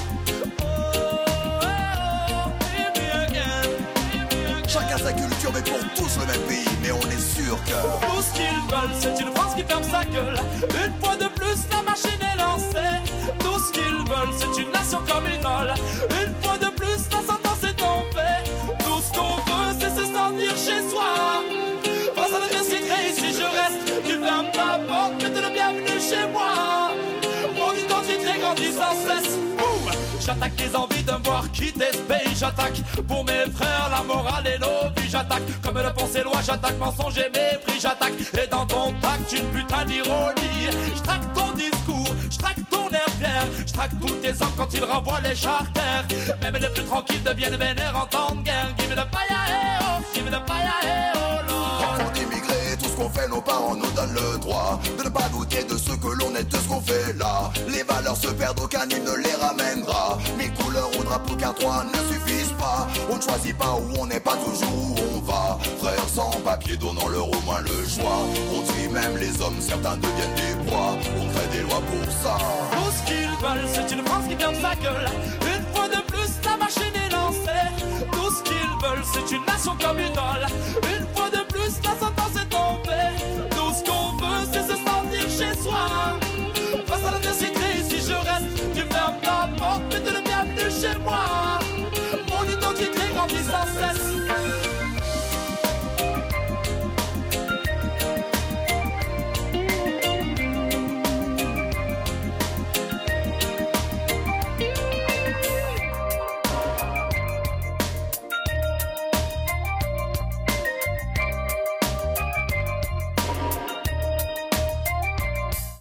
Chacun sa culture mais pour tous le même pays. Mais on est sûr que Tout ce qu'ils veulent, c'est une France qui ferme sa gueule. Une fois de plus, la machine est lancée. Tout ce qu'ils veulent, c'est une nation communale. Une fois de plus, la sentence est tombée. Tout ce qu'on veut, c'est se sentir chez soi. Face à la secret, ici je reste. Tu fermes ta porte, mais t'es le bienvenu chez moi. Mon identité grandit sans cesse. Boum! J'attaque les envies de me voir quitter ce pays. J'attaque pour mes frères la morale et nos vies. J'attaque comme le pensée loi. J'attaque mensonge et mépris. J'attaque et dans ton tact une putain d'ironie. J'traque ton discours, j'traque ton air fier. J'traque tous tes hommes quand ils renvoient les charters. Même les plus tranquilles deviennent vénères en temps de guerre. Give me the fire, hey oh, give me the fire, hey oh Lord. Enfants d'immigrés, tout ce qu'on fait, nos parents nous donnent le droit de ne pas douter de ce que l'on est, de ce qu'on fait là. Les valeurs se perdent, aucun hymne ne les ramènera. Les couleurs au drapeau car trois ne suffisent pas. On ne choisit pas où on n'est pas toujours où on va. Frères sans papier, donnant leur au moins le choix. On trie même les hommes, certains deviennent des proies. On crée des lois pour ça. Tout ce qu'ils veulent, c'est une France qui ferme sa gueule. Une fois de plus, la machine est lancée. Tout ce qu'ils veulent, c'est une nation communale.